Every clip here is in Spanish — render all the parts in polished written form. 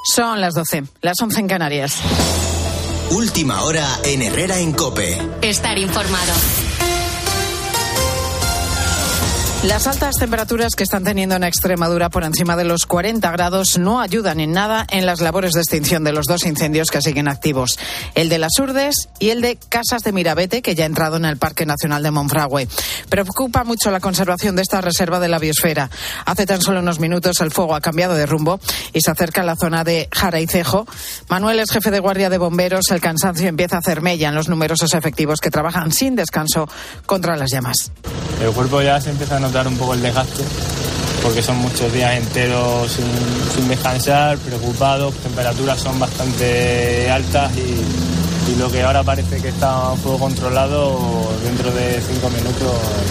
Son las 12, las 11 en Canarias. Última hora en Herrera en COPE. Estar informado. Las altas temperaturas que están teniendo en Extremadura por encima de los 40 grados no ayudan en nada en las labores de extinción de los dos incendios que siguen activos, el de Las Urdes y el de Casas de Mirabete, que ya ha entrado en el Parque Nacional de Monfragüe. Preocupa mucho la conservación de esta reserva de la biosfera. Hace tan solo unos minutos el fuego ha cambiado de rumbo y se acerca a la zona de Jaraicejo. Manuel es jefe de guardia de bomberos. El cansancio empieza a hacer mella en los numerosos efectivos que trabajan sin descanso contra las llamas. El cuerpo ya se empieza a notar un poco el desgaste, porque son muchos días enteros sin descansar, preocupados, temperaturas son bastante altas y lo que ahora parece que está a fuego controlado, dentro de 5 minutos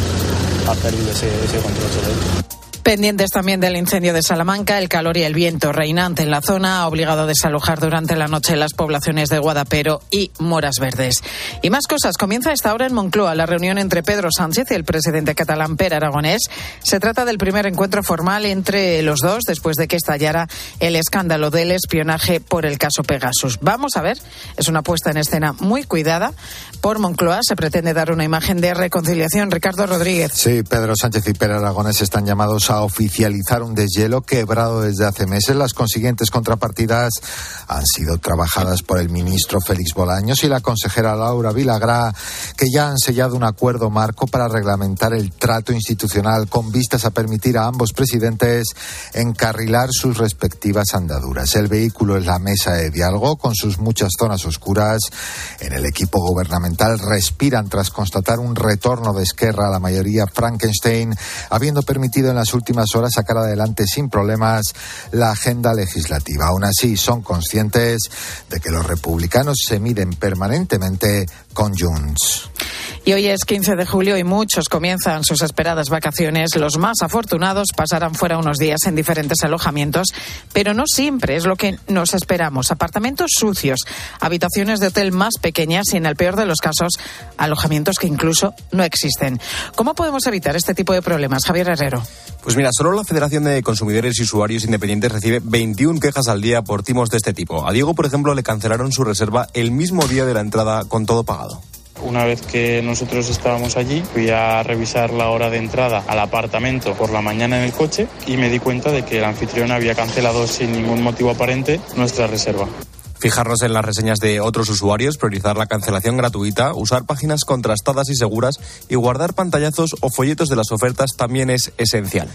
ha perdido ese control sobre él. Pendientes también del incendio de Salamanca, el calor y el viento reinante en la zona ha obligado a desalojar durante la noche las poblaciones de Guadapero y Moras Verdes. Y más cosas. Comienza a esta hora en Moncloa la reunión entre Pedro Sánchez y el presidente catalán Pere Aragonés. Se trata del primer encuentro formal entre los dos después de que estallara el escándalo del espionaje por el caso Pegasus. Vamos a ver, es una puesta en escena muy cuidada. Por Moncloa se pretende dar una imagen de reconciliación. Ricardo Rodríguez. Sí, Pedro Sánchez y Pere Aragonés están llamados a oficializar un deshielo quebrado desde hace meses. Las consiguientes contrapartidas han sido trabajadas por el ministro Félix Bolaños y la consejera Laura Vilagrá, que ya han sellado un acuerdo marco para reglamentar el trato institucional con vistas a permitir a ambos presidentes encarrilar sus respectivas andaduras. El vehículo es la mesa de diálogo con sus muchas zonas oscuras. En el equipo gubernamental respiran tras constatar un retorno de Esquerra a la mayoría Frankenstein, habiendo permitido en las últimas horas sacar adelante sin problemas la agenda legislativa. Aún así, son conscientes de que los republicanos se miden permanentemente con Junts. Y hoy es 15 de julio y muchos comienzan sus esperadas vacaciones. Los más afortunados pasarán fuera unos días en diferentes alojamientos, pero no siempre es lo que nos esperamos. Apartamentos sucios, habitaciones de hotel más pequeñas y, en el peor de los casos, alojamientos que incluso no existen. ¿Cómo podemos evitar este tipo de problemas, Javier Herrero? Pues mira, solo la Federación de Consumidores y Usuarios Independientes recibe 21 quejas al día por timos de este tipo. A Diego, por ejemplo, le cancelaron su reserva el mismo día de la entrada con todo pagado. Una vez que nosotros estábamos allí, fui a revisar la hora de entrada al apartamento por la mañana en el coche y me di cuenta de que el anfitrión había cancelado sin ningún motivo aparente nuestra reserva. Fijarnos en las reseñas de otros usuarios, priorizar la cancelación gratuita, usar páginas contrastadas y seguras y guardar pantallazos o folletos de las ofertas también es esencial.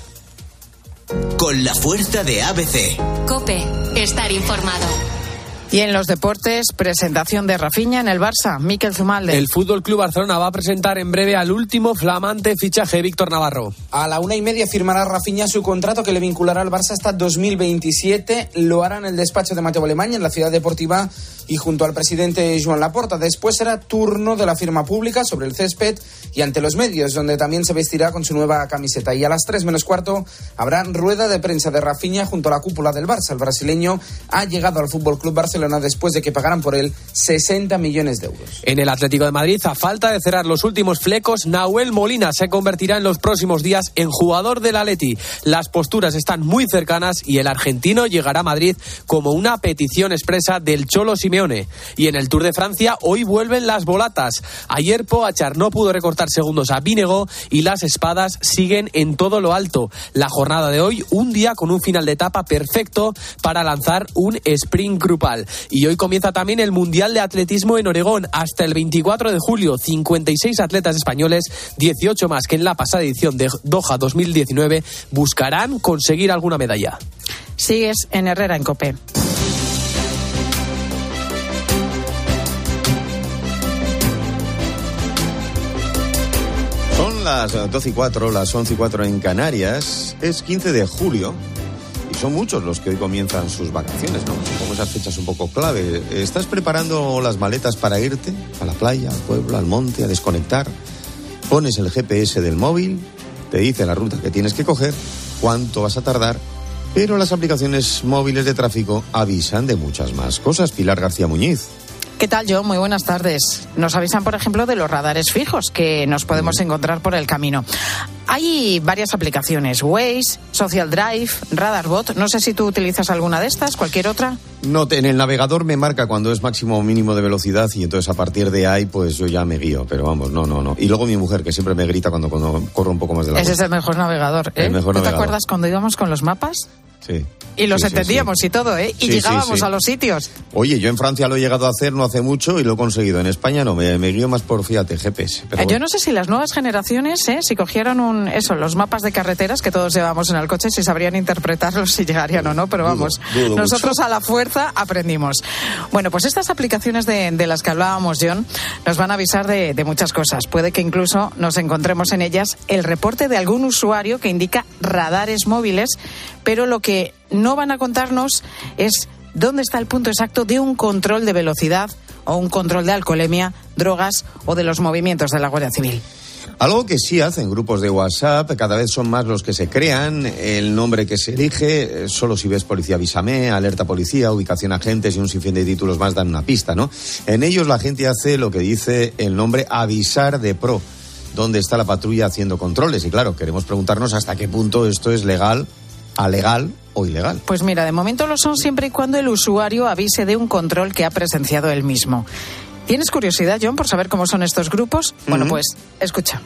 Con la fuerza de ABC. COPE, estar informado. Y en los deportes, presentación de Rafinha en el Barça. Mikel Zumalde. El Fútbol Club Barcelona va a presentar en breve al último flamante fichaje, Víctor Navarro. A la 1:30 firmará Rafinha su contrato que le vinculará al Barça hasta 2027. Lo hará en el despacho de Mateo Alemany, en la Ciudad Deportiva, y junto al presidente Joan Laporta. Después será turno de la firma pública sobre el césped y ante los medios, donde también se vestirá con su nueva camiseta. Y a las 3:15 habrá rueda de prensa de Rafinha junto a la cúpula del Barça. El brasileño ha llegado al Fútbol Club Barcelona después de que pagaran por él 60 millones de euros. En el Atlético de Madrid, a falta de cerrar los últimos flecos, Nahuel Molina se convertirá en los próximos días en jugador del Atleti. Las posturas están muy cercanas y el argentino llegará a Madrid como una petición expresa del Cholo Simeone. Y en el Tour de Francia, hoy vuelven las volatas. Ayer Pogačar no pudo recortar segundos a Vinegaard y las espadas siguen en todo lo alto. La jornada de hoy, un día con un final de etapa perfecto para lanzar un sprint grupal. Y hoy comienza también el Mundial de Atletismo en Oregón. Hasta el 24 de julio, 56 atletas españoles, 18 más que en la pasada edición de Doha 2019, buscarán conseguir alguna medalla. Sigues en Herrera en COPE. Son las 12:04, las 11:04 en Canarias. Es 15 de julio. Y son muchos los que hoy comienzan sus vacaciones, ¿no? Son como esas fechas un poco clave. ¿Estás preparando las maletas para irte a la playa, al pueblo, al monte, a desconectar? Pones el GPS del móvil, te dice la ruta que tienes que coger, cuánto vas a tardar, pero las aplicaciones móviles de tráfico avisan de muchas más cosas. Pilar García Muñiz. ¿Qué tal, John? Muy buenas tardes. Nos avisan, por ejemplo, de los radares fijos que nos podemos encontrar por el camino. Hay varias aplicaciones, Waze, Social Drive, Radarbot. No sé si tú utilizas alguna de estas, cualquier otra. No, en el navegador me marca cuando es máximo o mínimo de velocidad y entonces a partir de ahí pues yo ya me guío, pero vamos, no. Y luego mi mujer, que siempre me grita cuando corro un poco más de la Ese es el mejor navegador, ¿eh? El mejor ¿Tú navegador. te acuerdas cuando íbamos con los mapas? Sí. Y los entendíamos y todo, ¿eh? Y llegábamos a los sitios. Oye, yo en Francia lo he llegado a hacer no hace mucho y lo he conseguido. En España no, me guío más por, fíjate, GPS. Pero Yo no sé si las nuevas generaciones, si cogieron los mapas de carreteras que todos llevamos en el coche, si sabrían interpretarlos, si llegarían o no, pero vamos, dudo nosotros mucho. a la fuerza aprendimos. Bueno, pues estas aplicaciones de las que hablábamos, John, nos van a avisar de muchas cosas. Puede que incluso nos encontremos en ellas el reporte de algún usuario que indica radares móviles, pero lo que no van a contarnos es dónde está el punto exacto de un control de velocidad o un control de alcoholemia, drogas o de los movimientos de la Guardia Civil. algo que sí hacen grupos de WhatsApp, cada vez son más los que se crean, el nombre que se elige, solo si ves policía avísame, alerta policía, ubicación agentes y un sinfín de títulos más dan una pista, ¿no? En ellos la gente hace lo que dice el nombre avisar de pro, donde está la patrulla haciendo controles. Y claro, queremos preguntarnos hasta qué punto esto es legal, alegal o ilegal. Pues mira, de momento lo son siempre y cuando el usuario avise de un control que ha presenciado él mismo. ¿Tienes curiosidad, John, por saber cómo son estos grupos? Bueno, pues escucha.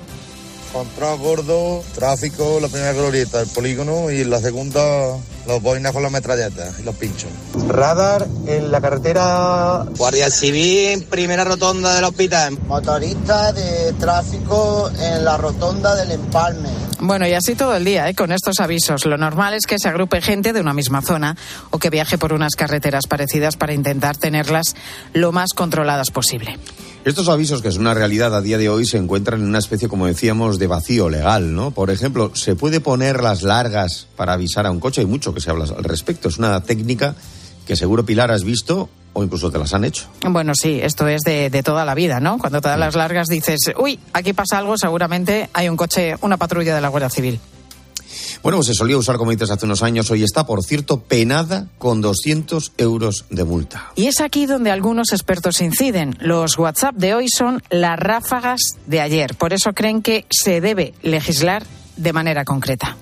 Control gordo, tráfico, la primera glorieta, el polígono, y la segunda los boinas con las metralletas y los pinchos. Radar en la carretera. Guardia Civil, primera rotonda del hospital. Motorista de tráfico en la rotonda del Empalme. Bueno, y así todo el día, con estos avisos. Lo normal es que se agrupe gente de una misma zona o que viaje por unas carreteras parecidas para intentar tenerlas lo más controladas posible. Estos avisos, que es una realidad a día de hoy, se encuentran en una especie, como decíamos, de vacío legal, ¿no? Por ejemplo, ¿se puede poner las largas para avisar a un coche? Hay mucho que se habla al respecto. Es una técnica que seguro, Pilar, has visto o incluso te las han hecho. Bueno, sí, esto es de toda la vida, ¿no? Cuando te dan las largas dices, uy, aquí pasa algo, seguramente hay un coche, una patrulla de la Guardia Civil. Bueno, pues se solía usar, como dices, hace unos años. Hoy está, por cierto, penada con 200 euros de multa. Y es aquí donde algunos expertos inciden. Los WhatsApp de hoy son las ráfagas de ayer. Por eso creen que se debe legislar de manera concreta.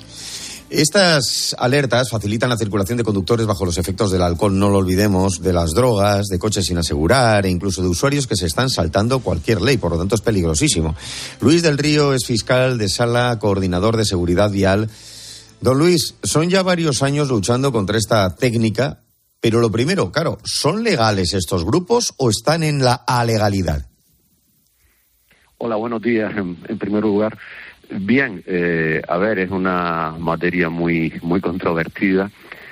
Estas alertas facilitan la circulación de conductores bajo los efectos del alcohol, no lo olvidemos, de las drogas, de coches sin asegurar e incluso de usuarios que se están saltando cualquier ley, por lo tanto es peligrosísimo. Luis del Río es fiscal de sala, coordinador de seguridad vial. Don Luis, son ya varios años luchando contra esta técnica, pero lo primero, claro, ¿son legales estos grupos o están en la alegalidad? Hola, buenos días, en primer lugar. Bien, a ver, es una materia muy controvertida,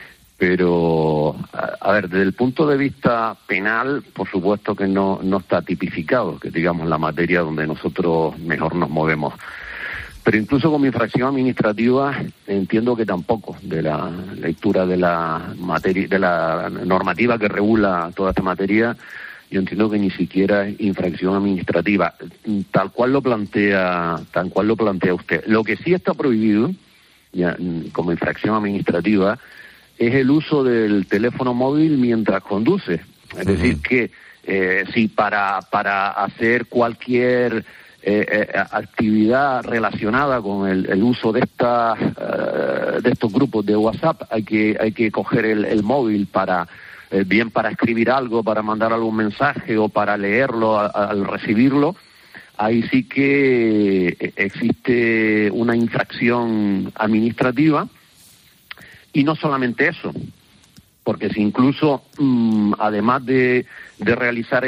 pero, a ver, desde el punto de vista penal, por supuesto que no está tipificado, que digamos la materia donde nosotros mejor nos movemos. Pero incluso como infracción administrativa entiendo que tampoco, de la lectura de la materia, de la normativa que regula toda esta materia, yo entiendo que ni siquiera es infracción administrativa, tal cual lo plantea usted. Lo que sí está prohibido, ya, como infracción administrativa, es el uso del teléfono móvil mientras conduce. Es decir, que si para hacer cualquier actividad relacionada con el uso de estos grupos de WhatsApp hay que coger el móvil para bien para escribir algo, para mandar algún mensaje o para leerlo al recibirlo. Ahí sí que existe una infracción administrativa. Y no solamente eso, porque si incluso además de realizar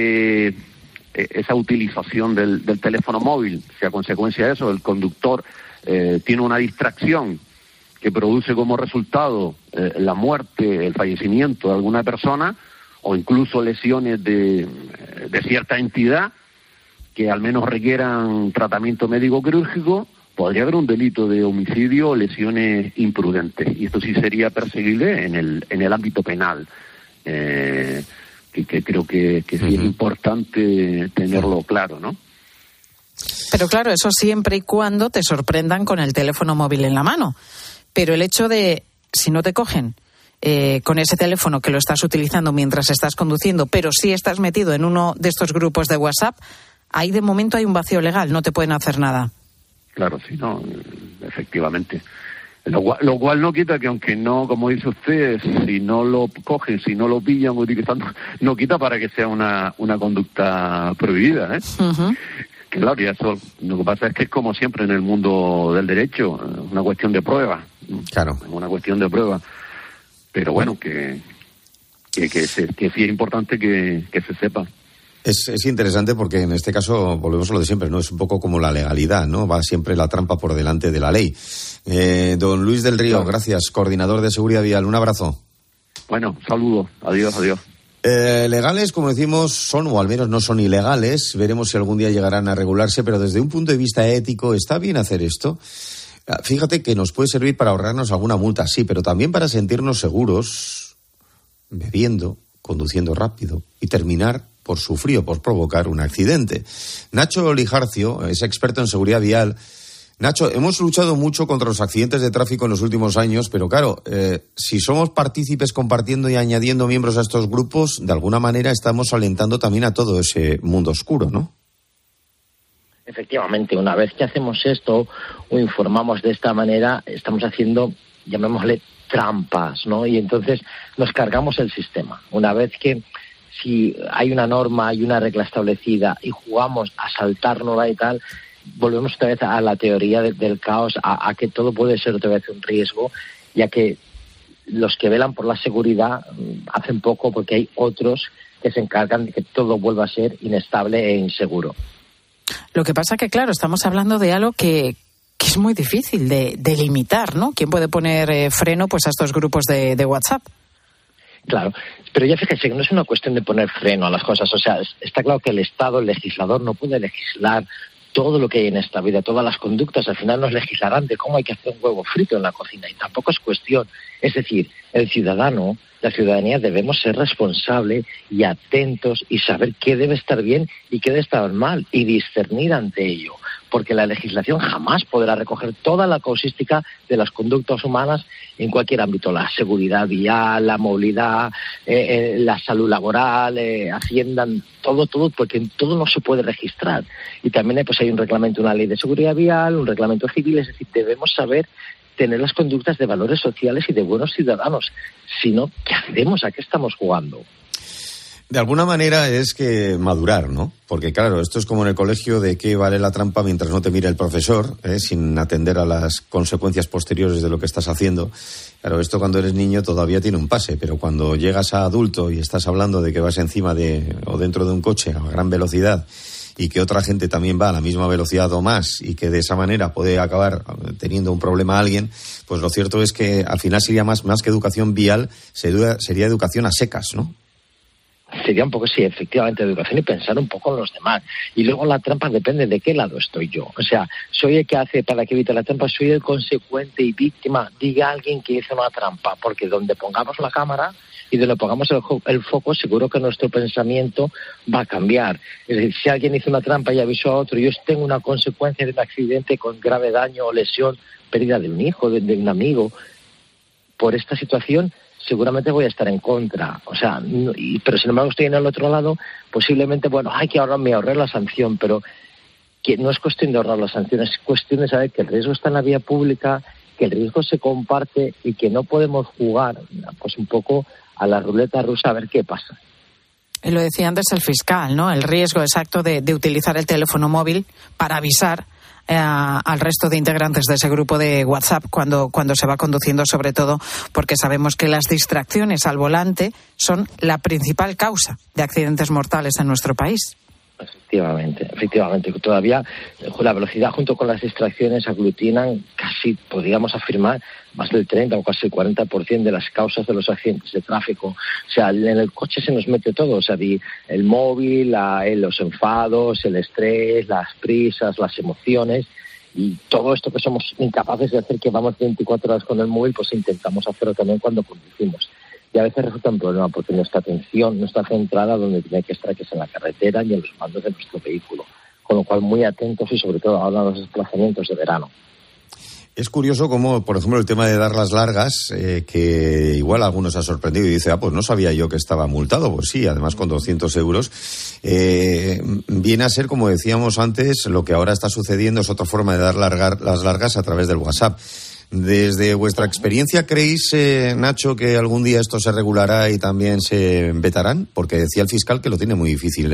esa utilización del teléfono móvil, si a consecuencia de eso el conductor tiene una distracción que produce como resultado la muerte, el fallecimiento de alguna persona o incluso lesiones de cierta entidad que al menos requieran tratamiento médico quirúrgico, podría haber un delito de homicidio o lesiones imprudentes, y esto sí sería perseguible en el ámbito penal. Que creo que sí es importante tenerlo claro, ¿no? Pero claro, eso siempre y cuando te sorprendan con el teléfono móvil en la mano. Pero el hecho de, si no te cogen con ese teléfono que lo estás utilizando mientras estás conduciendo, pero sí estás metido en uno de estos grupos de WhatsApp, ahí de momento hay un vacío legal, no te pueden hacer nada. Claro, sí, no, efectivamente. Lo cual no quita que, aunque no, como dice usted, si no lo cogen, si no lo pillan utilizando, no quita para que sea una conducta prohibida, ¿eh? Uh-huh. Claro, y eso, lo que pasa es que es como siempre en el mundo del derecho, una cuestión de prueba. Claro. Una cuestión de prueba. Pero bueno, que sí es importante que se sepa. Es interesante porque en este caso volvemos a lo de siempre, ¿no? Es un poco como la legalidad, ¿no? Va siempre la trampa por delante de la ley. Don Luis del Río, gracias, coordinador de Seguridad Vial. Un abrazo. Bueno, saludos. Adiós. Legales, como decimos, son, o al menos no son ilegales. Veremos si algún día llegarán a regularse, pero desde un punto de vista ético, ¿está bien hacer esto? Fíjate que nos puede servir para ahorrarnos alguna multa, sí, pero también para sentirnos seguros, bebiendo, conduciendo rápido y terminar por sufrir o por provocar un accidente. Nacho Lijarcio es experto en seguridad vial. Nacho, hemos luchado mucho contra los accidentes de tráfico en los últimos años, pero claro, si somos partícipes compartiendo y añadiendo miembros a estos grupos, de alguna manera estamos alentando también a todo ese mundo oscuro, ¿no? Efectivamente, una vez que hacemos esto o informamos de esta manera, estamos haciendo, llamémosle, trampas, ¿no? Y entonces nos cargamos el sistema. Una vez que si hay una norma, hay una regla establecida y jugamos a saltárnosla y tal, volvemos otra vez a la teoría del caos, a que todo puede ser otra vez un riesgo, ya que los que velan por la seguridad hacen poco porque hay otros que se encargan de que todo vuelva a ser inestable e inseguro. Lo que pasa que, claro, estamos hablando de algo que es muy difícil de limitar, ¿no? ¿Quién puede poner freno pues a estos grupos de WhatsApp? Claro, pero ya fíjese que no es una cuestión de poner freno a las cosas. O sea, está claro que el Estado, el legislador, no puede legislar todo lo que hay en esta vida, todas las conductas. Al final nos legislarán de cómo hay que hacer un huevo frito en la cocina. Y tampoco es cuestión. Es decir, el ciudadano, la ciudadanía, debemos ser responsables y atentos y saber qué debe estar bien y qué debe estar mal y discernir ante ello. Porque la legislación jamás podrá recoger toda la causística de las conductas humanas en cualquier ámbito, la seguridad vial, la movilidad, la salud laboral, Hacienda, todo, porque en todo no se puede registrar. Y también pues hay un reglamento, una ley de seguridad vial, un reglamento civil, es decir, debemos saber tener las conductas de valores sociales y de buenos ciudadanos. Si no, ¿qué hacemos? ¿A qué estamos jugando? De alguna manera es que madurar, ¿no? Porque claro, esto es como en el colegio de qué vale la trampa mientras no te mire el profesor, sin atender a las consecuencias posteriores de lo que estás haciendo. Claro, esto cuando eres niño todavía tiene un pase, pero cuando llegas a adulto y estás hablando de que vas encima de o dentro de un coche a gran velocidad y que otra gente también va a la misma velocidad o más y que de esa manera puede acabar teniendo un problema a alguien, pues lo cierto es que al final sería más que educación vial, sería educación a secas, ¿no? Sería un poco, sí, efectivamente, educación y pensar un poco en los demás. Y luego la trampa depende de qué lado estoy yo. O sea, soy el que hace para que evite la trampa, soy el consecuente y víctima. Diga alguien que hizo una trampa, porque donde pongamos la cámara y donde pongamos el foco, seguro que nuestro pensamiento va a cambiar. Es decir, si alguien hizo una trampa y avisó a otro, yo tengo una consecuencia de un accidente con grave daño o lesión, pérdida de un hijo, de un amigo, por esta situación, seguramente voy a estar en contra. O sea, pero sin embargo estoy en el otro lado, posiblemente, bueno, hay que ahorrar la sanción, pero que no es cuestión de ahorrar la sanción, es cuestión de saber que el riesgo está en la vía pública, que el riesgo se comparte y que no podemos jugar pues un poco a la ruleta rusa a ver qué pasa. Lo decía antes el fiscal, ¿no? El riesgo exacto de utilizar el teléfono móvil para avisar al resto de integrantes de ese grupo de WhatsApp cuando se va conduciendo, sobre todo porque sabemos que las distracciones al volante son la principal causa de accidentes mortales en nuestro país. Efectivamente. Todavía la velocidad junto con las distracciones aglutinan casi, podríamos afirmar, más del 30 o casi el 40% de las causas de los accidentes de tráfico. O sea, en el coche se nos mete todo, o sea, el móvil, los enfados, el estrés, las prisas, las emociones y todo esto que somos incapaces de hacer, que vamos 24 horas con el móvil, pues intentamos hacerlo también cuando conducimos. Y a veces resulta un problema porque nuestra atención no está centrada donde tiene que estar, que es en la carretera y en los mandos de nuestro vehículo. Con lo cual, muy atentos y sobre todo ahora los desplazamientos de verano. Es curioso como, por ejemplo, el tema de dar las largas, que igual a algunos ha sorprendido y dice, pues no sabía yo que estaba multado. Pues sí, además con 200 euros. Viene a ser, como decíamos antes, lo que ahora está sucediendo es otra forma de dar las largas a través del WhatsApp. Desde vuestra experiencia, ¿creéis, Nacho, que algún día esto se regulará y también se vetarán? Porque decía el fiscal que lo tiene muy difícil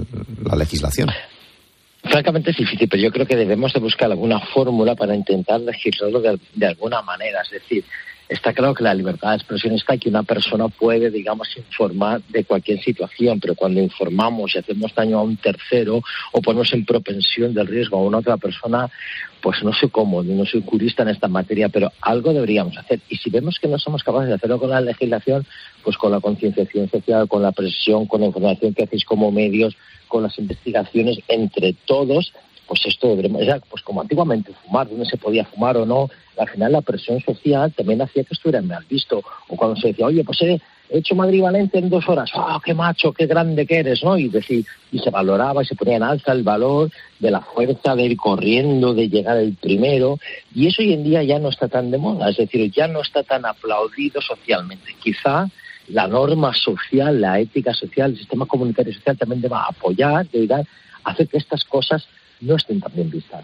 la legislación. Francamente es difícil, pero yo creo que debemos de buscar alguna fórmula para intentar legislarlo de alguna manera. Es decir, está claro que la libertad de expresión está y que una persona puede, digamos, informar de cualquier situación, pero cuando informamos y hacemos daño a un tercero o ponemos en propensión del riesgo a una otra persona, pues no sé cómo, no soy jurista en esta materia, pero algo deberíamos hacer. Y si vemos que no somos capaces de hacerlo con la legislación, pues con la concienciación social, con la presión, con la información que hacéis como medios, con las investigaciones entre todos, pues esto deberíamos, pues como antiguamente fumar, donde se podía fumar o no, al final la presión social también hacía que estuviera mal visto. O cuando se decía, oye, pues he hecho Madrid-Valencia en 2 horas, ¡oh, qué macho, qué grande que eres!, ¿no? Y se valoraba y se ponía en alza el valor de la fuerza de ir corriendo, de llegar el primero, y eso hoy en día ya no está tan de moda, es decir, ya no está tan aplaudido socialmente. Quizá la norma social, la ética social, el sistema comunitario social también deba apoyar, debe hacer que estas cosas no estén tan bien vistas.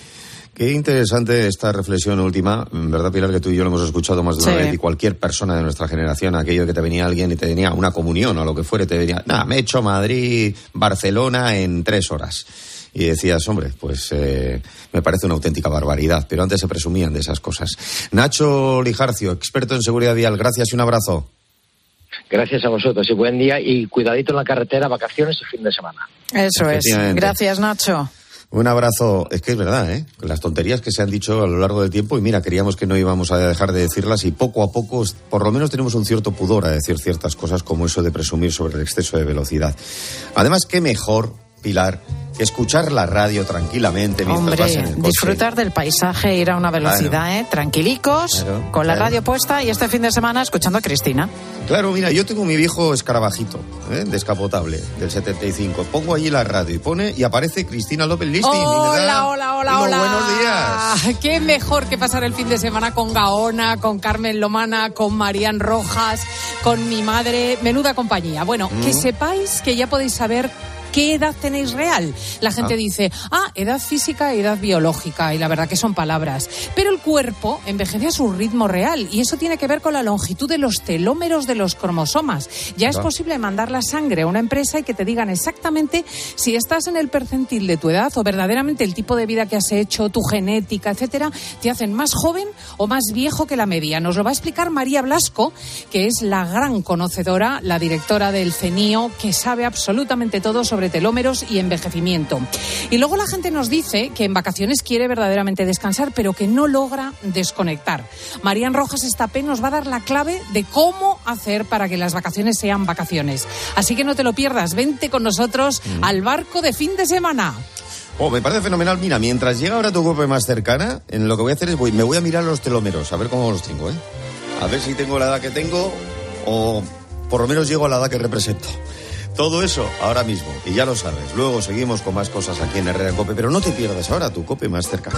Qué interesante esta reflexión última, ¿verdad, Pilar? Que tú y yo lo hemos escuchado más de una vez, y cualquier persona de nuestra generación, aquello que te venía alguien y te venía una comunión o lo que fuere, te venía, me he hecho Madrid, Barcelona en 3 horas. Y decías, hombre, pues me parece una auténtica barbaridad, pero antes se presumían de esas cosas. Nacho Lijarcio, experto en seguridad vial, gracias y un abrazo. Gracias a vosotros y buen día, y cuidadito en la carretera, vacaciones y fin de semana. Eso es. Gracias, Nacho. Un abrazo. Es que es verdad, las tonterías que se han dicho a lo largo del tiempo, y mira, queríamos que no íbamos a dejar de decirlas, y poco a poco, por lo menos tenemos un cierto pudor a decir ciertas cosas, como eso de presumir sobre el exceso de velocidad. Además, qué mejor, Pilar, que escuchar la radio tranquilamente mientras vas en el coche. Disfrutar del paisaje, ir a una velocidad, tranquilicos, con la radio puesta, y este fin de semana escuchando a Cristina. Claro, mira, yo tengo mi viejo escarabajito, descapotable, del 75. Pongo allí la radio y aparece Cristina López Listi. Hola. Buenos días. Qué mejor que pasar el fin de semana con Gaona, con Carmen Lomana, con Marían Rojas, con mi madre. Menuda compañía. Bueno, que sepáis que ya podéis saber ¿qué edad tenéis real? La gente dice, edad física, edad biológica, y la verdad que son palabras. Pero el cuerpo envejece a su ritmo real, y eso tiene que ver con la longitud de los telómeros de los cromosomas. Ya es posible mandar la sangre a una empresa y que te digan exactamente si estás en el percentil de tu edad, o verdaderamente el tipo de vida que has hecho, tu genética, etcétera, te hacen más joven o más viejo que la media. Nos lo va a explicar María Blasco, que es la gran conocedora, la directora del CENIO, que sabe absolutamente todo sobre telómeros y envejecimiento. Y luego la gente nos dice que en vacaciones quiere verdaderamente descansar, pero que no logra desconectar. Marían Rojas Estapé nos va a dar la clave de cómo hacer para que las vacaciones sean vacaciones. Así que no te lo pierdas, vente con nosotros al barco de fin de semana. Me parece fenomenal. Mira, mientras llega ahora tu COPE más cercana, lo que voy a hacer es me voy a mirar los telómeros, a ver cómo los tengo, a ver si tengo la edad que tengo, o por lo menos llego a la edad que represento. Todo eso ahora mismo, y ya lo sabes. Luego seguimos con más cosas aquí en Herrera en COPE, pero no te pierdas ahora tu COPE más cercana.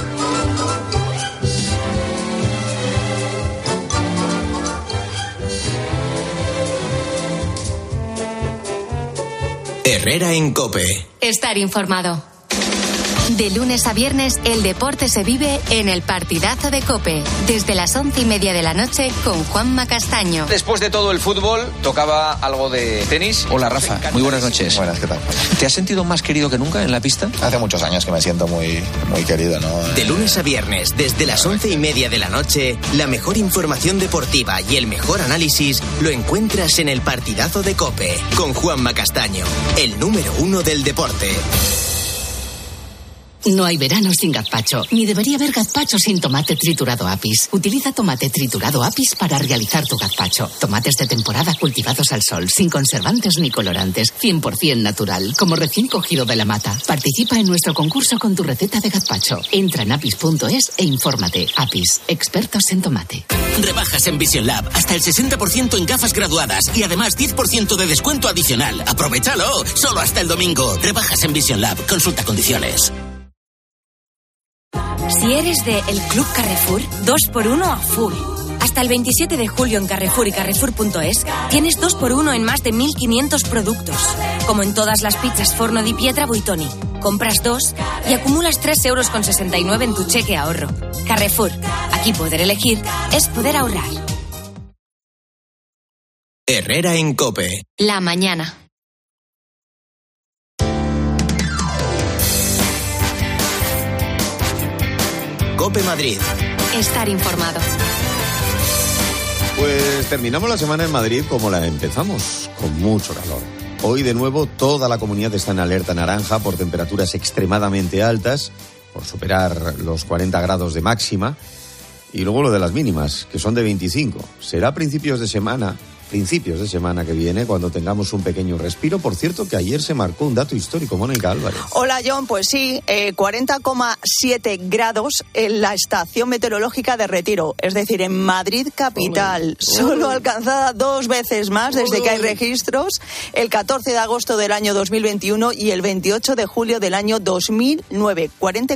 Herrera en COPE. Estar informado. De lunes a viernes, el deporte se vive en el partidazo de COPE, desde las 11:30 de la noche con Juanma Castaño. Después de todo el fútbol, tocaba algo de tenis. Hola, Rafa. Muy buenas noches. Buenas, ¿qué tal? ¿Te has sentido más querido que nunca en la pista? Hace muchos años que me siento muy querido, ¿no? De lunes a viernes, desde las 11:30 de la noche, la mejor información deportiva y el mejor análisis lo encuentras en el partidazo de COPE, con Juanma Castaño, el número 1 del deporte. No hay verano sin gazpacho, ni debería haber gazpacho sin tomate triturado Apis. Utiliza tomate triturado Apis para realizar tu gazpacho. Tomates de temporada cultivados al sol, sin conservantes ni colorantes, 100% natural, como recién cogido de la mata. Participa en nuestro concurso con tu receta de gazpacho. Entra en apis.es e infórmate. Apis, expertos en tomate. Rebajas en Vision Lab, hasta el 60% en gafas graduadas y además 10% de descuento adicional. ¡Aprovechalo! Solo hasta el domingo. Rebajas en Vision Lab. Consulta condiciones. Si eres de El Club Carrefour, 2x1 a full. Hasta el 27 de julio en Carrefour y Carrefour.es tienes 2x1 en más de 1.500 productos. Como en todas las pizzas Forno di Pietra Buitoni. Compras 2 y acumulas 3,69 € en tu cheque ahorro. Carrefour, aquí Aquí poder elegir es poder ahorrar. Herrera en COPE. La mañana. COPE Madrid. Estar informado. Pues terminamos la semana en Madrid como la empezamos, con mucho calor. Hoy de nuevo toda la comunidad está en alerta naranja por temperaturas extremadamente altas, por superar los 40 grados de máxima. Y luego lo de las mínimas, que son de 25. Será principios de semana que viene, cuando tengamos un pequeño respiro. Por cierto, que ayer se marcó un dato histórico, Mónica Álvarez. Hola, John. Pues sí, 40,7 grados en la estación meteorológica de Retiro, es decir, en Madrid capital. Solo alcanzada 2 veces más desde que hay registros, el 14 de agosto del año 2021 y el 28 de julio del año 2009.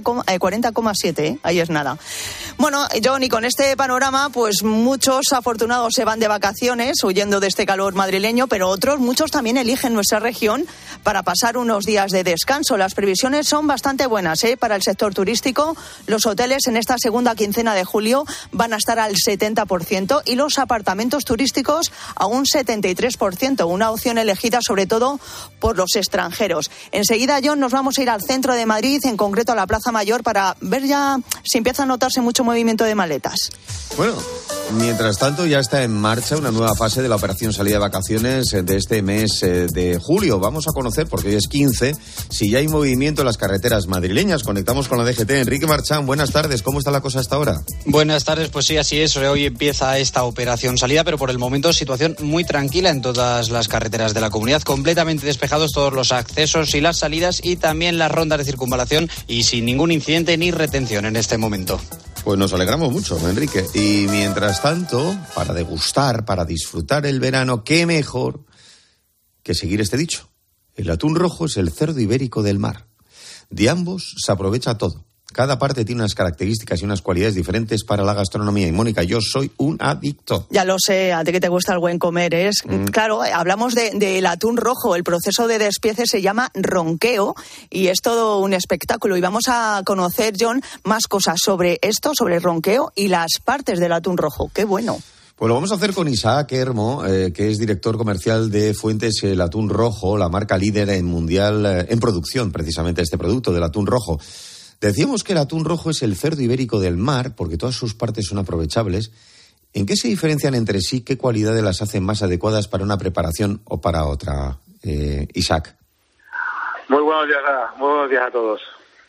40,7, ahí es nada. Bueno, John, y con este panorama, pues muchos afortunados se van de vacaciones huyendo de este calor madrileño, pero muchos también eligen nuestra región para pasar unos días de descanso. Las previsiones son bastante buenas, para el sector turístico. Los hoteles en esta segunda quincena de julio van a estar al 70% y los apartamentos turísticos a un 73%, una opción elegida sobre todo por los extranjeros. Enseguida, John, nos vamos a ir al centro de Madrid, en concreto a la Plaza Mayor, para ver ya si empieza a notarse mucho movimiento de maletas. Bueno, mientras tanto ya está en marcha una nueva fase de la operación salida de vacaciones de este mes de julio. Vamos a conocer, porque hoy es 15, si ya hay movimiento en las carreteras madrileñas. Conectamos con la DGT. Enrique Marchán, buenas tardes. ¿Cómo está la cosa hasta ahora? Buenas tardes, pues sí, así es. Hoy empieza esta operación salida, pero por el momento situación muy tranquila en todas las carreteras de la comunidad, completamente despejados todos los accesos y las salidas y también las rondas de circunvalación y sin ningún incidente ni retención en este momento. Pues nos alegramos mucho, Enrique. Y mientras tanto, para degustar, para disfrutar el verano, qué mejor que seguir este dicho. El atún rojo es el cerdo ibérico del mar. De ambos se aprovecha todo. Cada parte tiene unas características y unas cualidades diferentes para la gastronomía. Y Mónica, yo soy un adicto. Ya lo sé, a ti que te gusta el buen comer. Claro, hablamos del atún rojo. El proceso de despiece se llama ronqueo y es todo un espectáculo. Y vamos a conocer, John, más cosas sobre esto, sobre el ronqueo y las partes del atún rojo. ¡Qué bueno! Pues lo vamos a hacer con Isaac Hermo, que es director comercial de Fuentes El Atún Rojo, la marca líder en mundial en producción, precisamente, este producto del atún rojo. Decíamos que el atún rojo es el cerdo ibérico del mar, porque todas sus partes son aprovechables. ¿En qué se diferencian entre sí? ¿Qué cualidades las hacen más adecuadas para una preparación o para otra? Isaac. Muy buenos días a todos.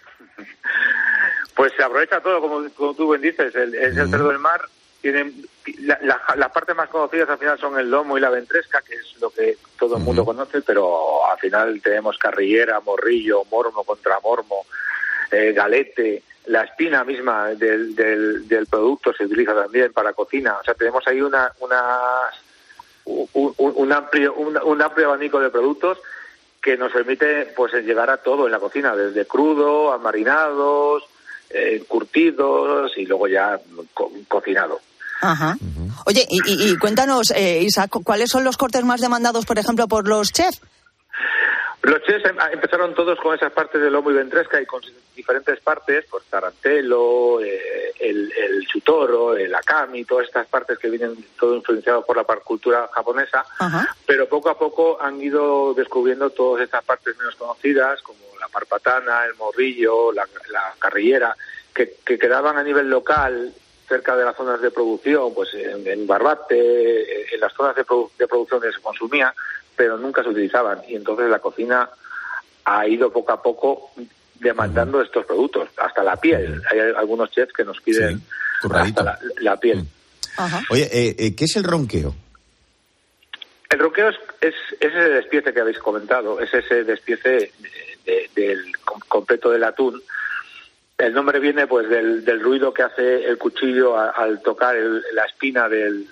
Pues se aprovecha todo, como tú bien dices. Es el cerdo del mar. Las partes más conocidas al final son el lomo y la ventresca, que es lo que todo el mundo conoce, pero al final tenemos carrillera, morrillo, mormo, contramormo, galete, la espina misma del producto se utiliza también para cocina. O sea, tenemos ahí un amplio abanico de productos que nos permite pues llegar a todo en la cocina, desde crudo a marinados, curtidos y luego ya cocinado. Ajá. Oye, y cuéntanos, Isaac, ¿cuáles son los cortes más demandados, por ejemplo, por los chefs? Los chefs empezaron todos con esas partes de lomo y ventresca y con diferentes partes, pues tarantelo, el chutoro, el akami, todas estas partes que vienen todo influenciados por la cultura japonesa. Ajá. Pero poco a poco han ido descubriendo todas estas partes menos conocidas, como la parpatana, el morrillo, la carrillera, que quedaban a nivel local cerca de las zonas de producción, pues en Barbate, en las zonas de producción que se consumía, pero nunca se utilizaban. Y entonces la cocina ha ido poco a poco demandando estos productos, hasta la piel. Hay algunos chefs que nos piden hasta la piel. Ajá. Oye, ¿qué es el ronqueo? El ronqueo es ese despiece que habéis comentado, es ese despiece del completo del atún. El nombre viene pues del ruido que hace el cuchillo al tocar la espina del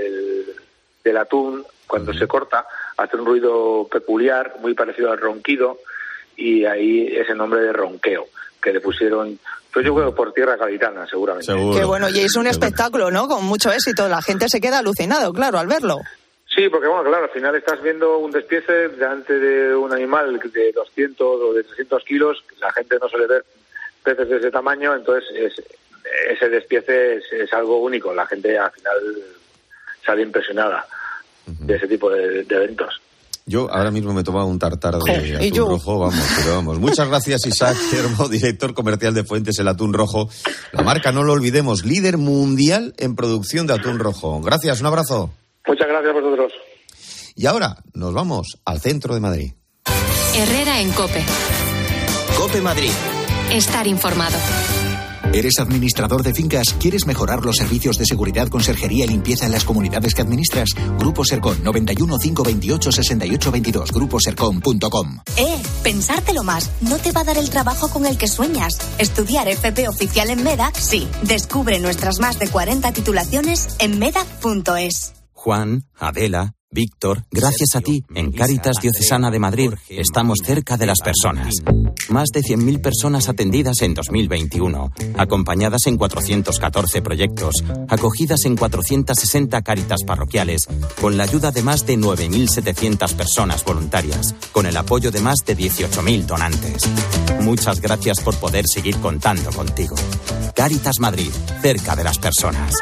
atún cuando se corta. Hace un ruido peculiar, muy parecido al ronquido, y ahí ese nombre de ronqueo, que le pusieron, pues yo creo por tierra gaditana, seguramente. Seguro. Qué bueno, y es un espectáculo, ¿no? Con mucho éxito, la gente se queda alucinado, claro, al verlo. Sí, porque bueno, claro, al final estás viendo un despiece delante de un animal de 200 o de 300 kilos, la gente no suele ver peces de ese tamaño, entonces ese despiece es algo único. La gente al final sale impresionada de ese tipo de eventos. Yo ahora mismo me he tomado un tartar de atún rojo, vamos. Muchas gracias, Isaac Cervo, director comercial de Fuentes, el atún rojo. La marca, no lo olvidemos, líder mundial en producción de atún rojo. Gracias, un abrazo. Muchas gracias a vosotros. Y ahora nos vamos al centro de Madrid. Herrera en COPE. COPE Madrid. Estar informado. ¿Eres administrador de fincas? ¿Quieres mejorar los servicios de seguridad, conserjería y limpieza en las comunidades que administras? Grupo Sercon, 91 528 68 22, gruposercon.com. Pensártelo más. No te va a dar el trabajo con el que sueñas. Estudiar FP oficial en MEDAC, sí. Descubre nuestras más de 40 titulaciones en medac.es. Juan, Adela, Víctor, gracias a ti, en Cáritas Diocesana de Madrid estamos cerca de las personas. Más de 100.000 personas atendidas en 2021, acompañadas en 414 proyectos, acogidas en 460 Cáritas parroquiales, con la ayuda de más de 9.700 personas voluntarias, con el apoyo de más de 18.000 donantes. Muchas gracias por poder seguir contando contigo. Cáritas Madrid, cerca de las personas.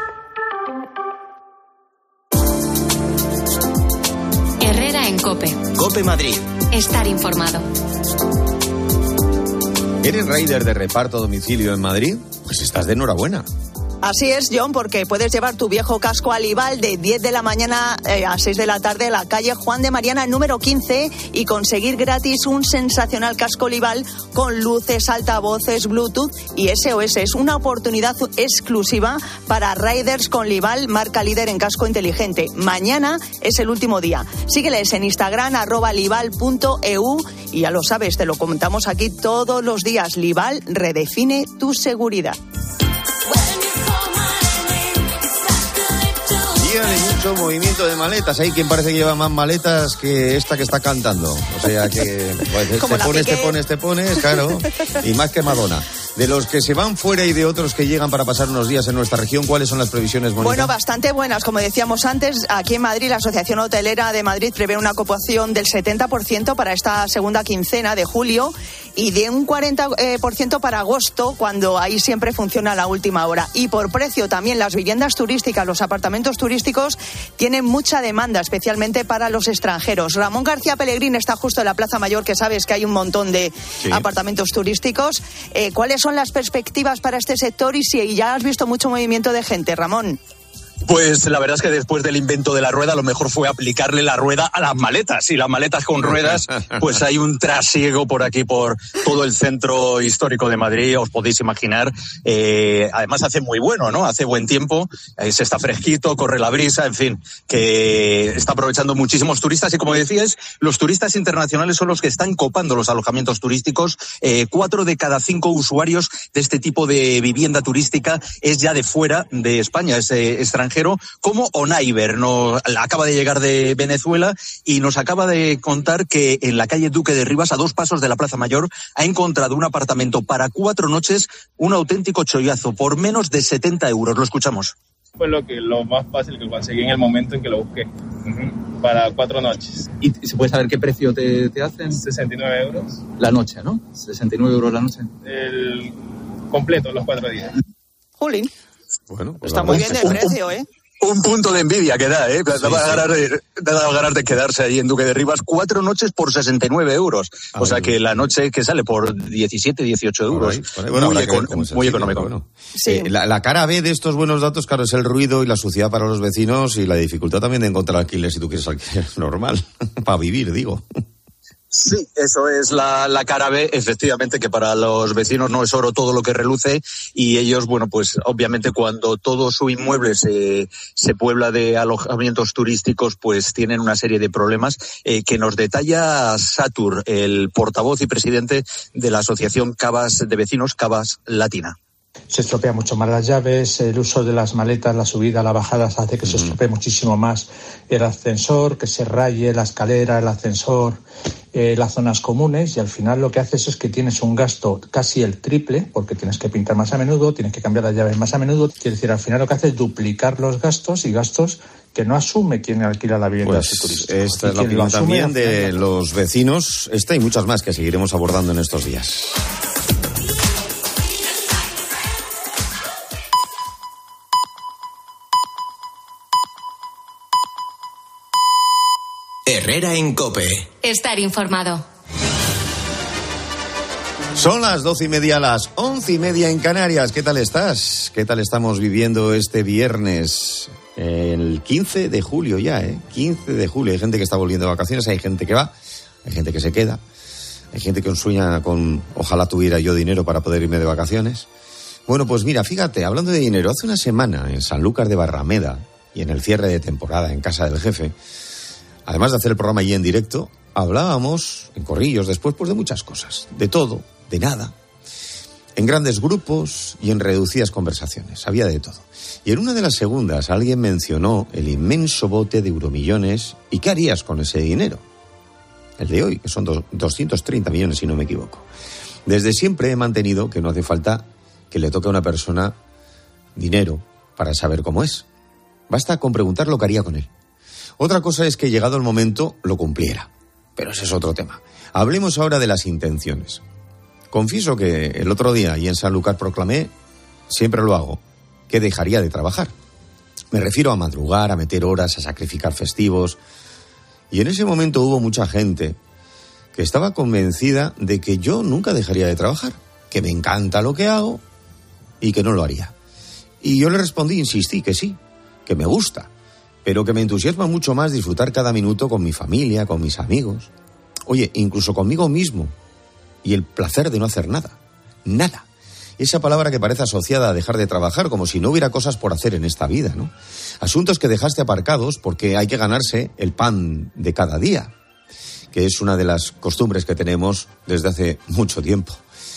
Herrera en COPE. COPE Madrid. Estar informado. ¿Eres rider de reparto a domicilio en Madrid? Pues estás de enhorabuena. Así es, John, porque puedes llevar tu viejo casco a Lival de 10 de la mañana a 6 de la tarde a la calle Juan de Mariana número 15 y conseguir gratis un sensacional casco Lival con luces, altavoces, Bluetooth y SOS. Es una oportunidad exclusiva para riders con Lival, marca líder en casco inteligente. Mañana es el último día. Sígueles en Instagram, @lival.eu, y ya lo sabes, te lo comentamos aquí todos los días. Lival redefine tu seguridad. Día de mucho movimiento de maletas. Hay quien parece que lleva más maletas que esta que está cantando. O sea que pues, te pones, claro. Y más que Madonna. De los que se van fuera y de otros que llegan para pasar unos días en nuestra región, ¿cuáles son las previsiones, Mónica? Bueno, bastante buenas. Como decíamos antes, aquí en Madrid, la Asociación Hotelera de Madrid prevé una ocupación del 70% para esta segunda quincena de julio y de un 40% para agosto, cuando ahí siempre funciona la última hora. Y por precio también, las viviendas turísticas, los apartamentos turísticos tienen mucha demanda, especialmente para los extranjeros. Ramón García Pellegrín está justo en la Plaza Mayor, que sabes que hay un montón de apartamentos turísticos. ¿Cuáles son las perspectivas para este sector y si ya has visto mucho movimiento de gente, Ramón? Pues la verdad es que después del invento de la rueda, lo mejor fue aplicarle la rueda a las maletas. Y las maletas con ruedas, pues hay un trasiego por aquí, por todo el centro histórico de Madrid, os podéis imaginar. Además hace muy bueno, ¿no? Hace buen tiempo, se está fresquito, corre la brisa, en fin, que está aprovechando muchísimos turistas. Y como decías, los turistas internacionales son los que están copando los alojamientos turísticos. 4 de cada 5 usuarios de este tipo de vivienda turística es ya de fuera de España, es extranjero, como Onaiver. Acaba de llegar de Venezuela y nos acaba de contar que en la calle Duque de Rivas, a 2 pasos de la Plaza Mayor, ha encontrado un apartamento para 4 noches, un auténtico chollazo, por menos de 70 euros. Lo escuchamos. Fue lo más fácil que conseguí en el momento en que lo busqué, para 4 noches. ¿Y se puede saber qué precio te hacen? 69 euros. La noche, ¿no? 69 euros la noche. El completo, los 4 días. Juli. Bueno, pues está muy bien de precio, ¿eh? Un punto de envidia que da, ¿eh? Da ganas de quedarse ahí en Duque de Rivas. 4 noches por 69 euros. O sea que la noche que sale por 17, 18 euros. Muy económico. Bueno. Sí. La cara B de estos buenos datos, claro, es el ruido y la suciedad para los vecinos y la dificultad también de encontrar alquiler si tú quieres alquiler normal. Para vivir, digo. Sí, eso es la cara B, efectivamente, que para los vecinos no es oro todo lo que reluce, y ellos, bueno, pues obviamente cuando todo su inmueble se puebla de alojamientos turísticos, pues tienen una serie de problemas que nos detalla Satur, el portavoz y presidente de la Asociación Cavas de Vecinos, Cavas Latina. Se estropea mucho más las llaves, el uso de las maletas, la subida, la bajada hace que se estropee muchísimo más el ascensor, que se raye la escalera, el ascensor, las zonas comunes, y al final lo que haces es que tienes un gasto casi el triple, porque tienes que pintar más a menudo, tienes que cambiar las llaves más a menudo, quiere decir, al final lo que hace es duplicar los gastos y gastos que no asume quien alquila la vivienda a ese turista. Esta es la opinión también de los vecinos, esta y muchas más que seguiremos abordando en estos días. Herrera en COPE. Estar informado. Son las 12:30, las 11:30 en Canarias. ¿Qué tal estás? ¿Qué tal estamos viviendo este viernes? El 15 de julio ya, 15 de julio. Hay gente que está volviendo de vacaciones, hay gente que va, hay gente que se queda. Hay gente que sueña con, ojalá tuviera yo dinero para poder irme de vacaciones. Bueno, pues mira, fíjate, hablando de dinero, hace una semana en Sanlúcar de Barrameda y en el cierre de temporada en Casa del Jefe, además de hacer el programa allí en directo, hablábamos en corrillos después pues de muchas cosas, de todo, de nada, en grandes grupos y en reducidas conversaciones, había de todo. Y en una de las segundas alguien mencionó el inmenso bote de euromillones y qué harías con ese dinero. El de hoy, que son 230 millones si no me equivoco. Desde siempre he mantenido que no hace falta que le toque a una persona dinero para saber cómo es. Basta con preguntar lo que haría con él. Otra cosa es que llegado el momento lo cumpliera. Pero ese es otro tema. Hablemos ahora de las intenciones. Confieso que el otro día y en Sanlúcar proclamé, siempre lo hago, que dejaría de trabajar. Me refiero a madrugar, a meter horas, a sacrificar festivos. Y en ese momento hubo mucha gente que estaba convencida de que yo nunca dejaría de trabajar, que me encanta lo que hago y que no lo haría. Y yo le respondí, insistí, que sí, que me gusta, pero que me entusiasma mucho más disfrutar cada minuto con mi familia, con mis amigos. Oye, incluso conmigo mismo. Y el placer de no hacer nada. Nada. Esa palabra que parece asociada a dejar de trabajar, como si no hubiera cosas por hacer en esta vida, ¿no? Asuntos que dejaste aparcados porque hay que ganarse el pan de cada día, que es una de las costumbres que tenemos desde hace mucho tiempo.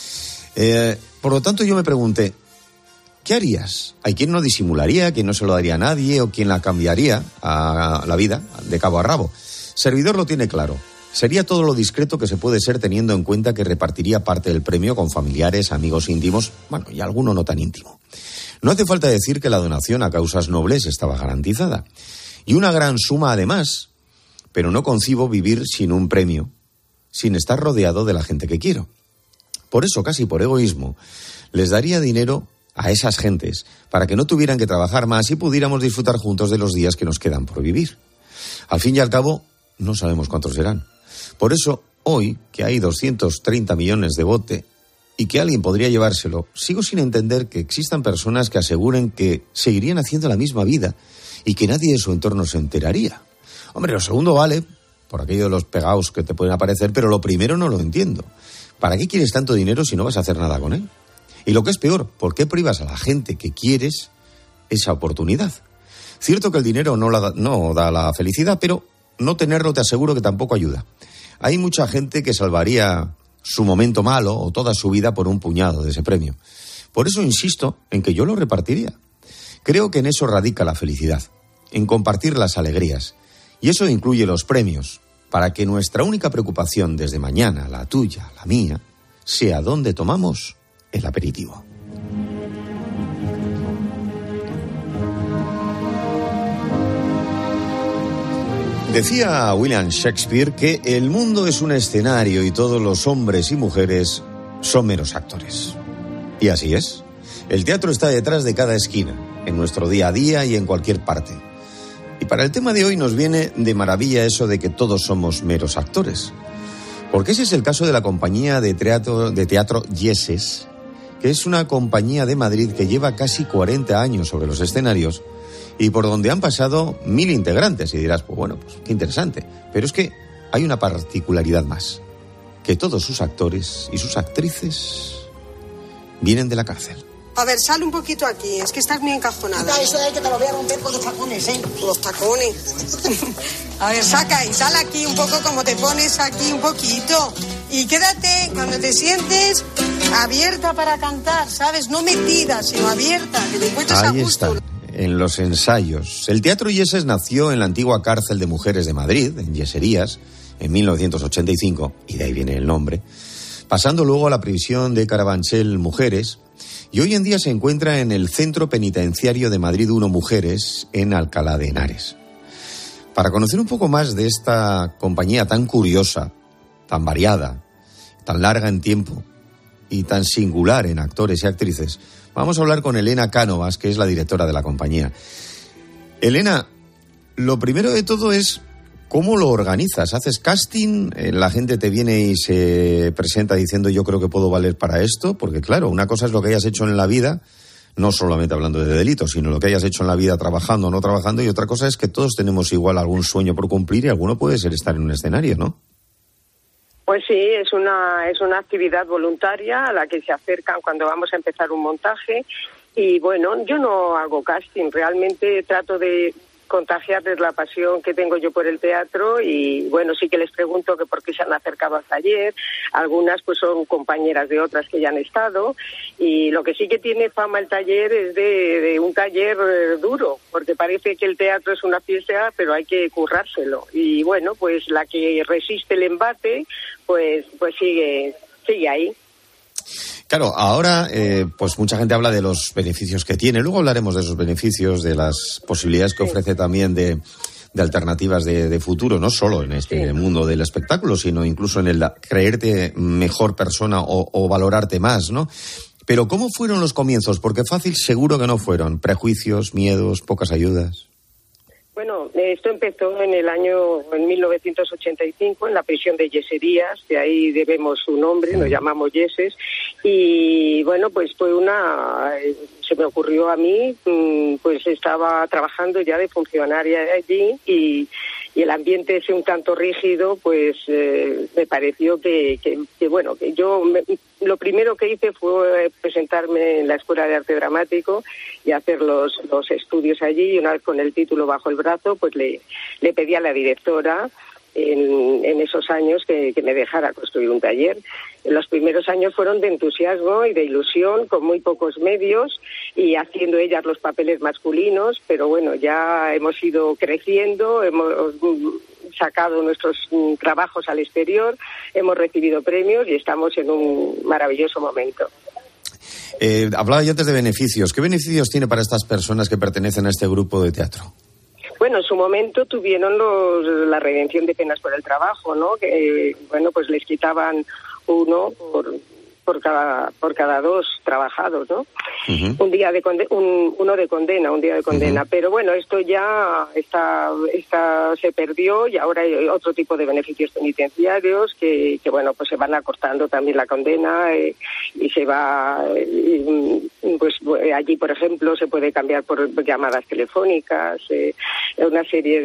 Por lo tanto, yo me pregunté, ¿qué harías? Hay quien no disimularía, quien no se lo daría a nadie o quien la cambiaría a la vida de cabo a rabo. Servidor lo tiene claro. Sería todo lo discreto que se puede ser teniendo en cuenta que repartiría parte del premio con familiares, amigos íntimos, bueno, y alguno no tan íntimo. No hace falta decir que la donación a causas nobles estaba garantizada. Y una gran suma además, pero no concibo vivir sin un premio, sin estar rodeado de la gente que quiero. Por eso, casi por egoísmo, les daría dinero a esas gentes para que no tuvieran que trabajar más y pudiéramos disfrutar juntos de los días que nos quedan por vivir. Al fin y al cabo, no sabemos cuántos serán. Por eso, hoy, que hay 230 millones de bote y que alguien podría llevárselo, sigo sin entender que existan personas que aseguren que seguirían haciendo la misma vida y que nadie de su entorno se enteraría. Hombre, lo segundo vale, por aquello de los pegaos que te pueden aparecer, pero lo primero no lo entiendo. ¿Para qué quieres tanto dinero si no vas a hacer nada con él? Y lo que es peor, ¿por qué privas a la gente que quieres esa oportunidad? Cierto que el dinero no da la felicidad, pero no tenerlo te aseguro que tampoco ayuda. Hay mucha gente que salvaría su momento malo o toda su vida por un puñado de ese premio. Por eso insisto en que yo lo repartiría. Creo que en eso radica la felicidad, en compartir las alegrías. Y eso incluye los premios, para que nuestra única preocupación desde mañana, la tuya, la mía, sea dónde tomamos el aperitivo. Decía William Shakespeare que el mundo es un escenario y todos los hombres y mujeres son meros actores. Y así es. El teatro está detrás de cada esquina, en nuestro día a día y en cualquier parte. Y para el tema de hoy nos viene de maravilla eso de que todos somos meros actores. Porque ese es el caso de la compañía de teatro Yeses, que es una compañía de Madrid que lleva casi 40 años sobre los escenarios y por donde han pasado 1000 integrantes. Y dirás, pues bueno, pues qué interesante. Pero es que hay una particularidad más, que todos sus actores y sus actrices vienen de la cárcel. A ver, sale un poquito aquí, es que estás muy encajonada. Quita eso de que te lo voy a romper con los tacones, ¿eh? Los tacones. A ver, saca y sal aquí un poco como te pones aquí un poquito. Y quédate, cuando te sientes, abierta para cantar, ¿sabes? No metida, sino abierta, que te encuentres a gusto. Ahí están, en los ensayos. El Teatro Yeses nació en la antigua cárcel de mujeres de Madrid, en Yeserías, en 1985, y de ahí viene el nombre, pasando luego a la prisión de Carabanchel Mujeres, y hoy en día se encuentra en el Centro Penitenciario de Madrid 1 Mujeres, en Alcalá de Henares. Para conocer un poco más de esta compañía tan curiosa, tan variada, tan larga en tiempo y tan singular en actores y actrices, vamos a hablar con Elena Cánovas, que es la directora de la compañía. Elena, lo primero de todo es, ¿Cómo lo organizas? ¿Haces casting? ¿La gente te viene y se presenta diciendo yo creo que puedo valer para esto? Porque claro, una cosa es lo que hayas hecho en la vida, no solamente hablando de delitos, sino lo que hayas hecho en la vida trabajando o no trabajando, y otra cosa es que todos tenemos igual algún sueño por cumplir y alguno puede ser estar en un escenario, ¿no? Pues sí, es una actividad voluntaria a la que se acercan cuando vamos a empezar un montaje. Y bueno, yo no hago casting, realmente trato de contagiarles la pasión que tengo yo por el teatro y bueno, sí que les pregunto que por qué se han acercado al taller. Algunas pues son compañeras de otras que ya han estado, y lo que sí que tiene fama el taller es de un taller duro, porque parece que el teatro es una fiesta, pero hay que currárselo. Y bueno, pues la que resiste el embate pues sigue ahí. Claro, ahora pues mucha gente habla de los beneficios que tiene. Luego hablaremos de esos beneficios, de las posibilidades que ofrece también de alternativas de futuro, no solo en este mundo del espectáculo, sino incluso en el creerte mejor persona o valorarte más, ¿no? Pero ¿cómo fueron los comienzos? Porque fácil seguro que no fueron. Prejuicios, miedos, pocas ayudas. Bueno, esto empezó en 1985 en la prisión de Yeserías, de ahí debemos su nombre, nos llamamos Yeses, y bueno, pues se me ocurrió a mí, pues estaba trabajando ya de funcionaria allí y el ambiente ese un tanto rígido, pues me pareció que yo lo primero que hice fue presentarme en la Escuela de Arte Dramático y hacer los estudios allí, y una vez con el título bajo el brazo, pues le pedí a la directora en esos años que me dejara construir un taller. Los primeros años fueron de entusiasmo y de ilusión, con muy pocos medios y haciendo ellas los papeles masculinos, pero bueno, ya hemos ido creciendo, hemos sacado nuestros trabajos al exterior, hemos recibido premios y estamos en un maravilloso momento. Hablaba yo antes de beneficios. ¿Qué beneficios tiene para estas personas que pertenecen a este grupo de teatro? Bueno, en su momento tuvieron la redención de penas por el trabajo, ¿no? Que, bueno, pues les quitaban uno por cada dos trabajados, ¿no? Uh-huh. Un día de condena. Pero bueno, esto ya se perdió y ahora hay otro tipo de beneficios penitenciarios que bueno, pues se van acortando también la condena y se va, pues allí, por ejemplo, se puede cambiar por llamadas telefónicas, una serie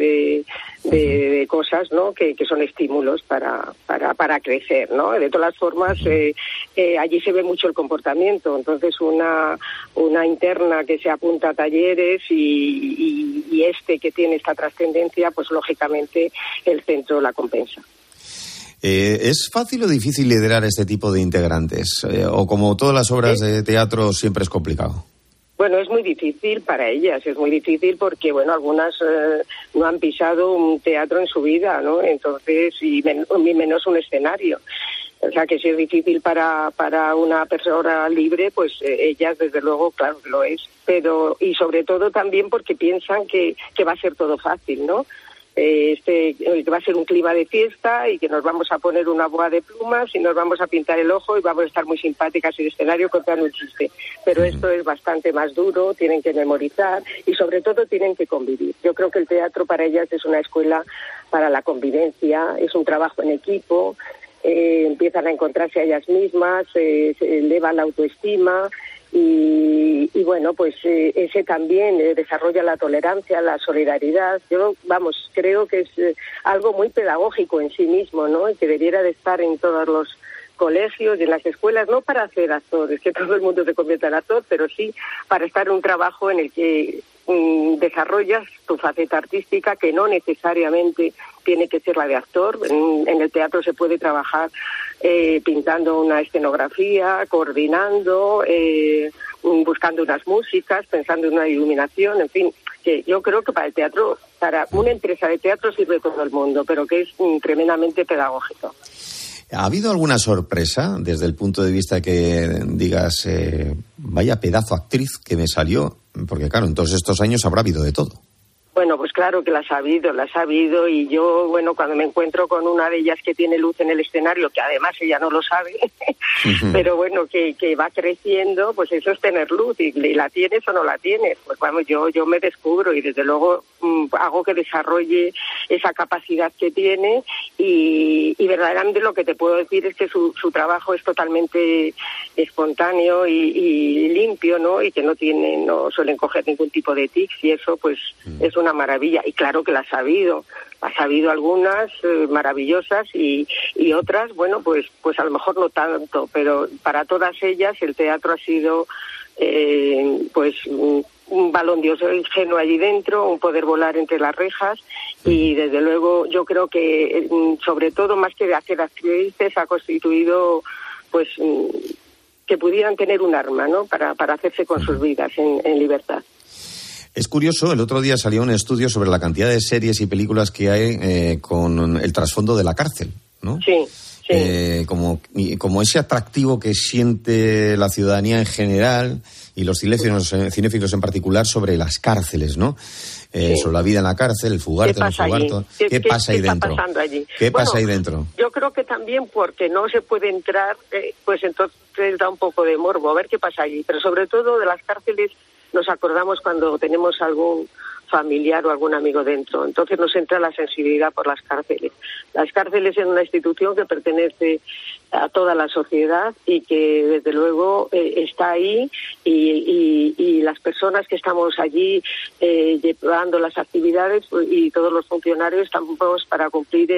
de cosas, ¿no? Que son estímulos para crecer, ¿no? De todas formas, allí se ve mucho el comportamiento, entonces una interna que se apunta a talleres y que tiene esta trascendencia, pues lógicamente el centro la compensa. ¿Es fácil o difícil liderar este tipo de integrantes? ¿O como todas las obras de teatro siempre es complicado? Bueno, es muy difícil para ellas, es muy difícil porque, bueno, algunas no han pisado un teatro en su vida, ¿no? Entonces, y menos un escenario. O sea, que si es difícil para una persona libre, pues ellas, desde luego, claro que lo es. Pero, y sobre todo también porque piensan que va a ser todo fácil, ¿no? Que va a ser un clima de fiesta y que nos vamos a poner una boa de plumas y nos vamos a pintar el ojo y vamos a estar muy simpáticas en el escenario contando un chiste. Pero esto es bastante más duro, tienen que memorizar y sobre todo tienen que convivir. Yo creo que el teatro para ellas es una escuela para la convivencia, es un trabajo en equipo, empiezan a encontrarse a ellas mismas, se eleva la autoestima. Y bueno, pues ese también desarrolla la tolerancia, la solidaridad. Yo, creo que es algo muy pedagógico en sí mismo, ¿no? Y que debiera de estar en todos los colegios y en las escuelas, no para hacer actores, que todo el mundo se convierta en actor, pero sí para estar en un trabajo en el que desarrollas tu faceta artística, que no necesariamente tiene que ser la de actor. En el teatro se puede trabajar pintando una escenografía, coordinando, buscando unas músicas, pensando en una iluminación, en fin, que yo creo que para el teatro, para una empresa de teatro sirve todo el mundo, pero que es tremendamente pedagógico. ¿Ha habido alguna sorpresa desde el punto de vista que digas, vaya pedazo actriz que me salió? Porque claro, en todos estos años habrá habido de todo. Bueno, pues claro que la ha sabido, y yo, bueno, cuando me encuentro con una de ellas que tiene luz en el escenario, que además ella no lo sabe, pero bueno, que va creciendo, pues eso es tener luz, y la tienes o no la tienes. Pues vamos, yo me descubro y desde luego hago que desarrolle esa capacidad que tiene, y verdaderamente lo que te puedo decir es que su trabajo es totalmente espontáneo y limpio, ¿no? Y que no suelen coger ningún tipo de tics, y eso pues es una maravilla. Y claro que la ha sabido algunas maravillosas y otras, bueno, pues a lo mejor no tanto, pero para todas ellas el teatro ha sido pues un balón de oxígeno allí dentro, un poder volar entre las rejas, y desde luego yo creo que sobre todo más que de hacer actrices ha constituido pues que pudieran tener un arma, ¿no? para hacerse con sus vidas en libertad. Es curioso, el otro día salió un estudio sobre la cantidad de series y películas que hay con el trasfondo de la cárcel, ¿no? Sí. Como ese atractivo que siente la ciudadanía en general y los cinéfilos en particular sobre las cárceles, ¿no? Sobre la vida en la cárcel, el fugarte, no fugarte. ¿Qué pasa ahí dentro? ¿Qué está pasando allí? ¿Qué pasa ahí dentro? Yo creo que también porque no se puede entrar, pues entonces da un poco de morbo, a ver qué pasa allí. Pero sobre todo de las cárceles nos acordamos cuando tenemos algún familiar o algún amigo dentro. Entonces nos entra la sensibilidad por las cárceles. Las cárceles es una institución que pertenece a toda la sociedad y que desde luego está ahí, y las personas que estamos allí llevando las actividades y todos los funcionarios estamos para cumplir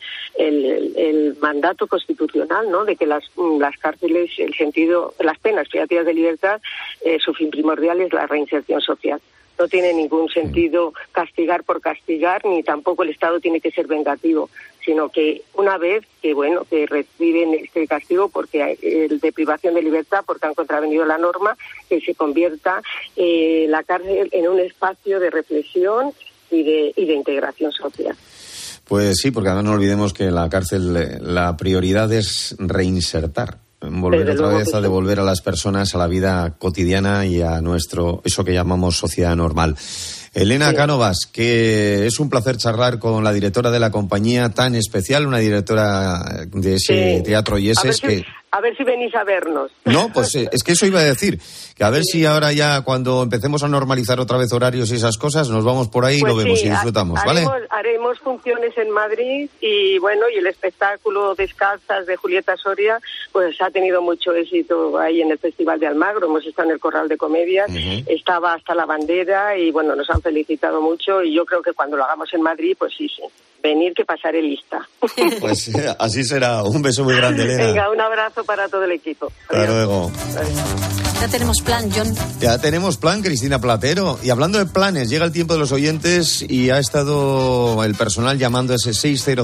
el mandato constitucional, ¿no? De que las cárceles, las penas privativas de libertad, su fin primordial es la reinserción social. No tiene ningún sentido castigar por castigar, ni tampoco el Estado tiene que ser vengativo, sino que una vez que reciben este castigo porque de privación de libertad, porque han contravenido la norma, que se convierta la cárcel en un espacio de reflexión y de integración social. Pues sí, porque además no olvidemos que en la cárcel la prioridad es reinsertar. Volver otra vez a devolver a las personas a la vida cotidiana y a eso que llamamos sociedad normal. Elena Cánovas, que es un placer charlar con la directora de la compañía tan especial, una directora de ese Teatro Yeses A ver si venís a vernos. No, pues es que eso iba a decir, que a ver si ahora ya cuando empecemos a normalizar otra vez horarios y esas cosas, nos vamos por ahí y lo vemos y disfrutamos, ¿vale? Haremos funciones en Madrid y bueno, y el espectáculo Descalzas de Julieta Soria pues ha tenido mucho éxito ahí en el Festival de Almagro. Hemos estado en el Corral de Comedias, estaba hasta la bandera y bueno, nos han felicitado mucho, y yo creo que cuando lo hagamos en Madrid, pues sí, venir que pasaré lista. Pues así será. Un beso muy grande, Elena. Venga, un abrazo para todo el equipo. Hasta luego. Ya tenemos plan, John. Ya tenemos plan, Cristina Platero. Y hablando de planes, llega el tiempo de los oyentes y ha estado el personal llamando a ese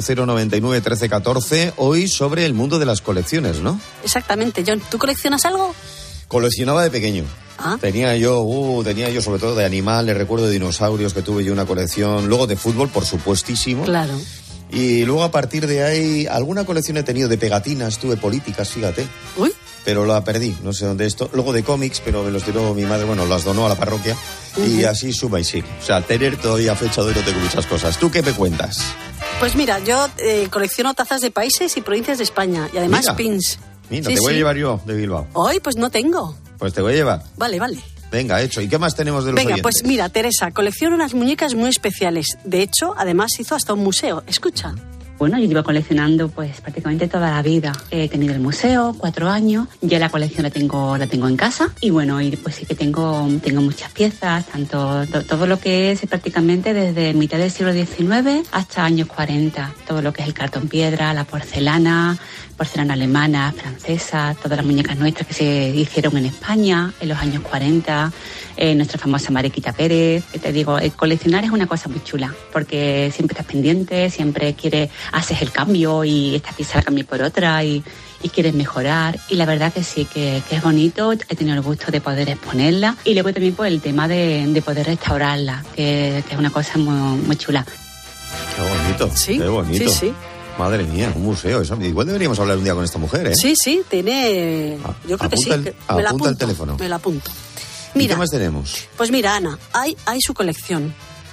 600991314 hoy sobre el mundo de las colecciones, ¿no? Exactamente, John. ¿Tú coleccionas algo? Coleccionaba de pequeño. ¿Ah? Tenía yo sobre todo de animales, recuerdo de dinosaurios, que tuve yo una colección, luego de fútbol, por supuestísimo. Claro. Y luego a partir de ahí, alguna colección he tenido de pegatinas, tuve políticas, fíjate. Uy. Pero la perdí, no sé dónde esto. Luego de cómics, pero me los tiró mi madre, las donó a la parroquia. Y así suma y sigue. O sea, tener todavía fecha de hoy no tengo muchas cosas. ¿Tú qué me cuentas? Pues mira, yo colecciono tazas de países y provincias de España. Y además pins. Mira, sí, te voy a llevar yo de Bilbao. Hoy, pues no tengo. Pues te voy a llevar. Vale. Venga, hecho. ¿Y qué más tenemos de los oyentes? Pues mira, Teresa, colecciono unas muñecas muy especiales. De hecho, además hizo hasta un museo. Escucha. Bueno, yo llevo coleccionando pues prácticamente toda la vida. He tenido el museo, 4 años, ya la colección la tengo en casa y bueno, y pues sí que tengo muchas piezas, tanto todo lo que es prácticamente desde mitad del siglo XIX hasta años 40, todo lo que es el cartón piedra, la porcelana alemana, francesa, todas las muñecas nuestras que se hicieron en España en los años 40, nuestra famosa Mariquita Pérez. Te digo, coleccionar es una cosa muy chula, porque siempre estás pendiente, siempre haces el cambio y esta pieza la cambias por otra y quieres mejorar, y la verdad que sí, que es bonito. He tenido el gusto de poder exponerla y luego también por el tema de poder restaurarla, que es una cosa muy, muy chula. Qué bonito, sí, qué bonito. Sí. Madre mía, un museo. Eso. Igual deberíamos hablar un día con esta mujer, ¿eh? Sí, tiene... Yo creo que sí. Apunta el teléfono. Me la apunto. Mira, ¿y qué más tenemos? Pues mira, Ana, hay su colección.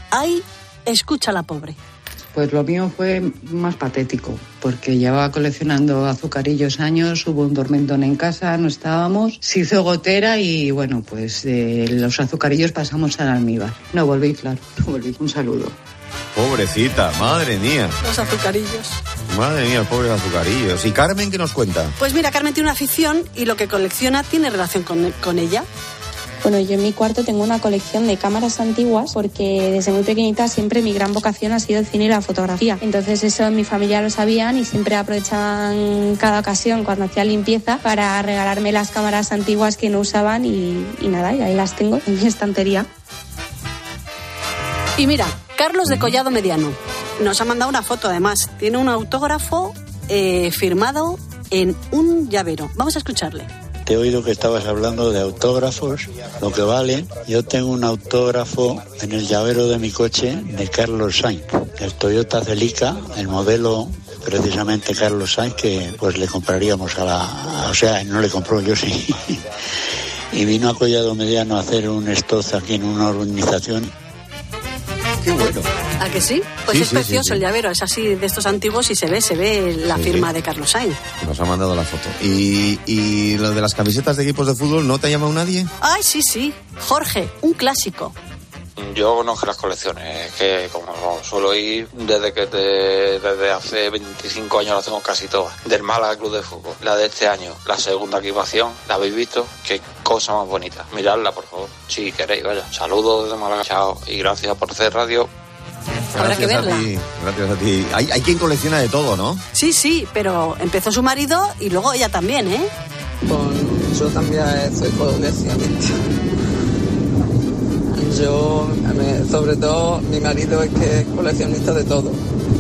Ay, escucha la pobre. Pues lo mío fue más patético, porque llevaba coleccionando azucarillos años, hubo un dormentón en casa, no estábamos, se hizo gotera y bueno, pues de los azucarillos pasamos al almíbar. No volví, claro, no volví. Un saludo. Pobrecita, madre mía. Los azucarillos. Madre mía, pobres azucarillos. ¿Y Carmen qué nos cuenta? Pues mira, Carmen tiene una afición y lo que colecciona tiene relación con ella. Bueno, yo en mi cuarto tengo una colección de cámaras antiguas porque desde muy pequeñita siempre mi gran vocación ha sido el cine y la fotografía. Entonces eso en mi familia lo sabían y siempre aprovechaban cada ocasión cuando hacía limpieza para regalarme las cámaras antiguas que no usaban y nada, y ahí las tengo en mi estantería. Y mira, Carlos de Collado Mediano nos ha mandado una foto además. Tiene un autógrafo firmado en un llavero. Vamos a escucharle. Te he oído que estabas hablando de autógrafos, lo que vale. Yo tengo un autógrafo en el llavero de mi coche de Carlos Sainz, el Toyota Celica, el modelo precisamente Carlos Sainz, que pues le compraríamos o sea, no le compró, yo sí. Y vino a Collado Mediano a hacer un stock aquí en una urbanización. Qué bueno. ¿A que sí? Pues sí, es precioso el llavero, es así de estos antiguos y se ve la firma de Carlos Sainz. Nos ha mandado la foto. ¿Y lo de las camisetas de equipos de fútbol no te ha llamado nadie? Ay, sí. Jorge, un clásico. Yo no que las colecciones, que como suelo ir desde hace 25 años las tengo casi todas. Del Málaga Club de Fútbol, la de este año, la segunda equipación, ¿la habéis visto? Qué cosa más bonita. Miradla, por favor, si queréis, vaya. Saludos desde Málaga, chao, y gracias por hacer radio. Habrá que verla. Gracias a ti. Hay quien colecciona de todo, ¿no? Sí, pero empezó su marido y luego ella también, ¿eh? Pues yo también soy coleccionista. Yo, sobre todo, mi marido es que es coleccionista de todo.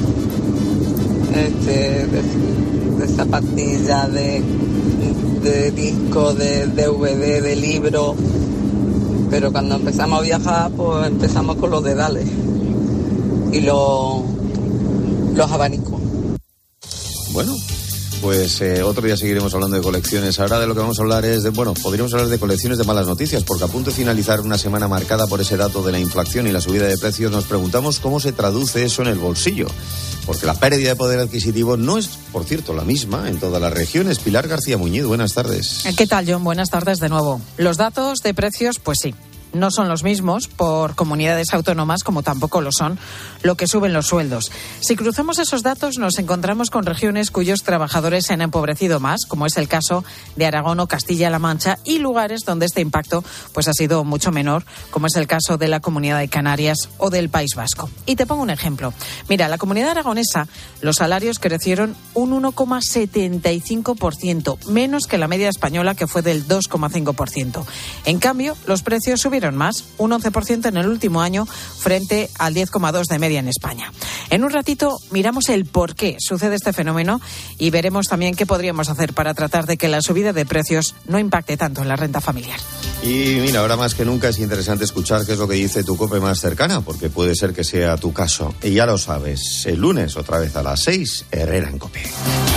De zapatillas, de discos, de DVD, de libros. Pero cuando empezamos a viajar, pues empezamos con los dedales y los abanicos. Bueno, pues otro día seguiremos hablando de colecciones. Ahora de lo que vamos a hablar es podríamos hablar de colecciones de malas noticias, porque a punto de finalizar una semana marcada por ese dato de la inflación y la subida de precios, nos preguntamos cómo se traduce eso en el bolsillo. Porque la pérdida de poder adquisitivo no es, por cierto, la misma en todas las regiones. Pilar García Muñiz, buenas tardes. ¿Qué tal, John? Buenas tardes de nuevo. Los datos de precios, pues sí, no son los mismos por comunidades autónomas, como tampoco lo son lo que suben los sueldos. Si cruzamos esos datos, nos encontramos con regiones cuyos trabajadores se han empobrecido más, como es el caso de Aragón o Castilla-La Mancha, y lugares donde este impacto pues ha sido mucho menor, como es el caso de la Comunidad de Canarias o del País Vasco. Y te pongo un ejemplo. Mira, la comunidad aragonesa, los salarios crecieron un 1,75%, menos que la media española, que fue del 2,5%. En cambio, los precios subieron más, un 11% en el último año frente al 10,2% de media en España. En un ratito miramos el por qué sucede este fenómeno y veremos también qué podríamos hacer para tratar de que la subida de precios no impacte tanto en la renta familiar. Y mira, ahora más que nunca es interesante escuchar qué es lo que dice tu COPE más cercana, porque puede ser que sea tu caso. Y ya lo sabes, el lunes otra vez a las 6, Herrera en COPE.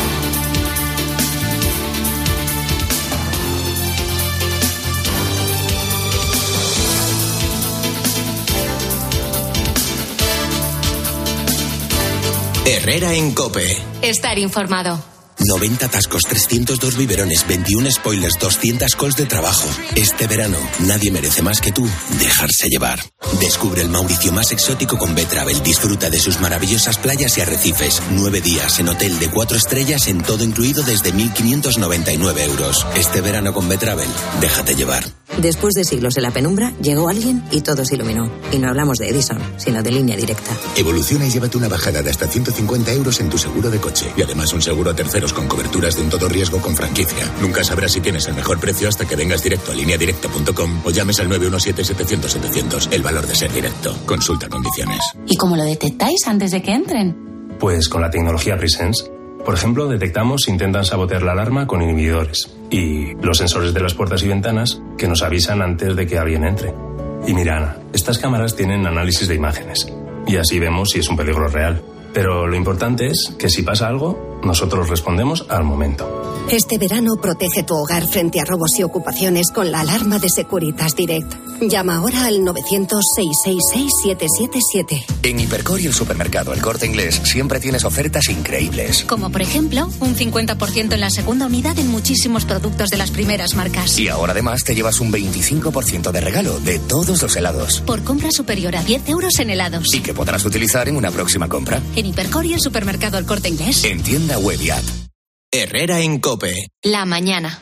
Herrera en COPE. Estar informado. 90 atascos, 302 biberones, 21 spoilers, 200 calls de trabajo. Este verano, nadie merece más que tú dejarse llevar. Descubre el Mauricio más exótico con B-Travel. Disfruta de sus maravillosas playas y arrecifes. 9 días en hotel de 4 estrellas en todo incluido desde 1.599 euros. Este verano con B-Travel, déjate llevar. Después de siglos en la penumbra, llegó alguien y todo se iluminó. Y no hablamos de Edison, sino de Línea Directa. Evoluciona y llévate una bajada de hasta 150 euros en tu seguro de coche. Y además un seguro a terceros con coberturas de un todo riesgo con franquicia. Nunca sabrás si tienes el mejor precio hasta que vengas directo a lineadirecta.com o llames al 917-700-700. El valor de ser directo. Consulta condiciones. ¿Y cómo lo detectáis antes de que entren? Pues con la tecnología Presence. Por ejemplo, detectamos si intentan sabotear la alarma con inhibidores. Y los sensores de las puertas y ventanas que nos avisan antes de que alguien entre. Y mira, Ana, estas cámaras tienen análisis de imágenes. Y así vemos si es un peligro real. Pero lo importante es que si pasa algo, nosotros respondemos al momento. Este verano protege tu hogar frente a robos y ocupaciones con la alarma de Securitas Direct. Llama ahora al 900-666-777. En Hipercor y el supermercado El Corte Inglés siempre tienes ofertas increíbles. Como por ejemplo, un 50% en la segunda unidad en muchísimos productos de las primeras marcas. Y ahora además te llevas un 25% de regalo de todos los helados. Por compra superior a 10 euros en helados. Y que podrás utilizar en una próxima compra. En Hipercor y el supermercado El Corte Inglés. En tienda web y app. Herrera en COPE. La mañana.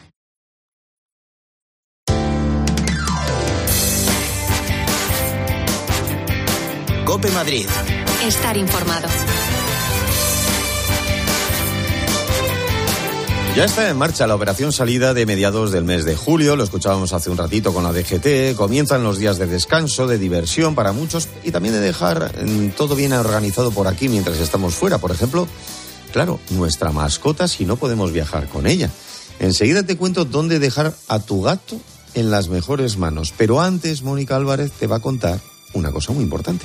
COPE Madrid. Estar informado. Ya está en marcha la operación salida de mediados del mes de julio. Lo escuchábamos hace un ratito con la DGT. Comienzan los días de descanso, de diversión para muchos y también de dejar todo bien organizado por aquí mientras estamos fuera. Por ejemplo, claro, nuestra mascota si no podemos viajar con ella. Enseguida te cuento dónde dejar a tu gato en las mejores manos. Pero antes, Mónica Álvarez te va a contar una cosa muy importante.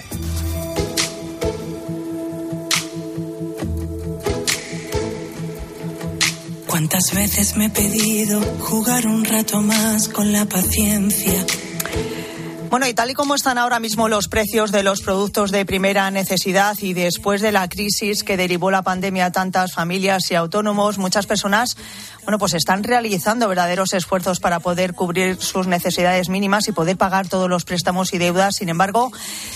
¿Cuántas veces me he pedido jugar un rato más con la paciencia? Bueno, y tal y como están ahora mismo los precios de los productos de primera necesidad y después de la crisis que derivó la pandemia a tantas familias y autónomos, muchas personas, pues están realizando verdaderos esfuerzos para poder cubrir sus necesidades mínimas y poder pagar todos los préstamos y deudas. Sin embargo,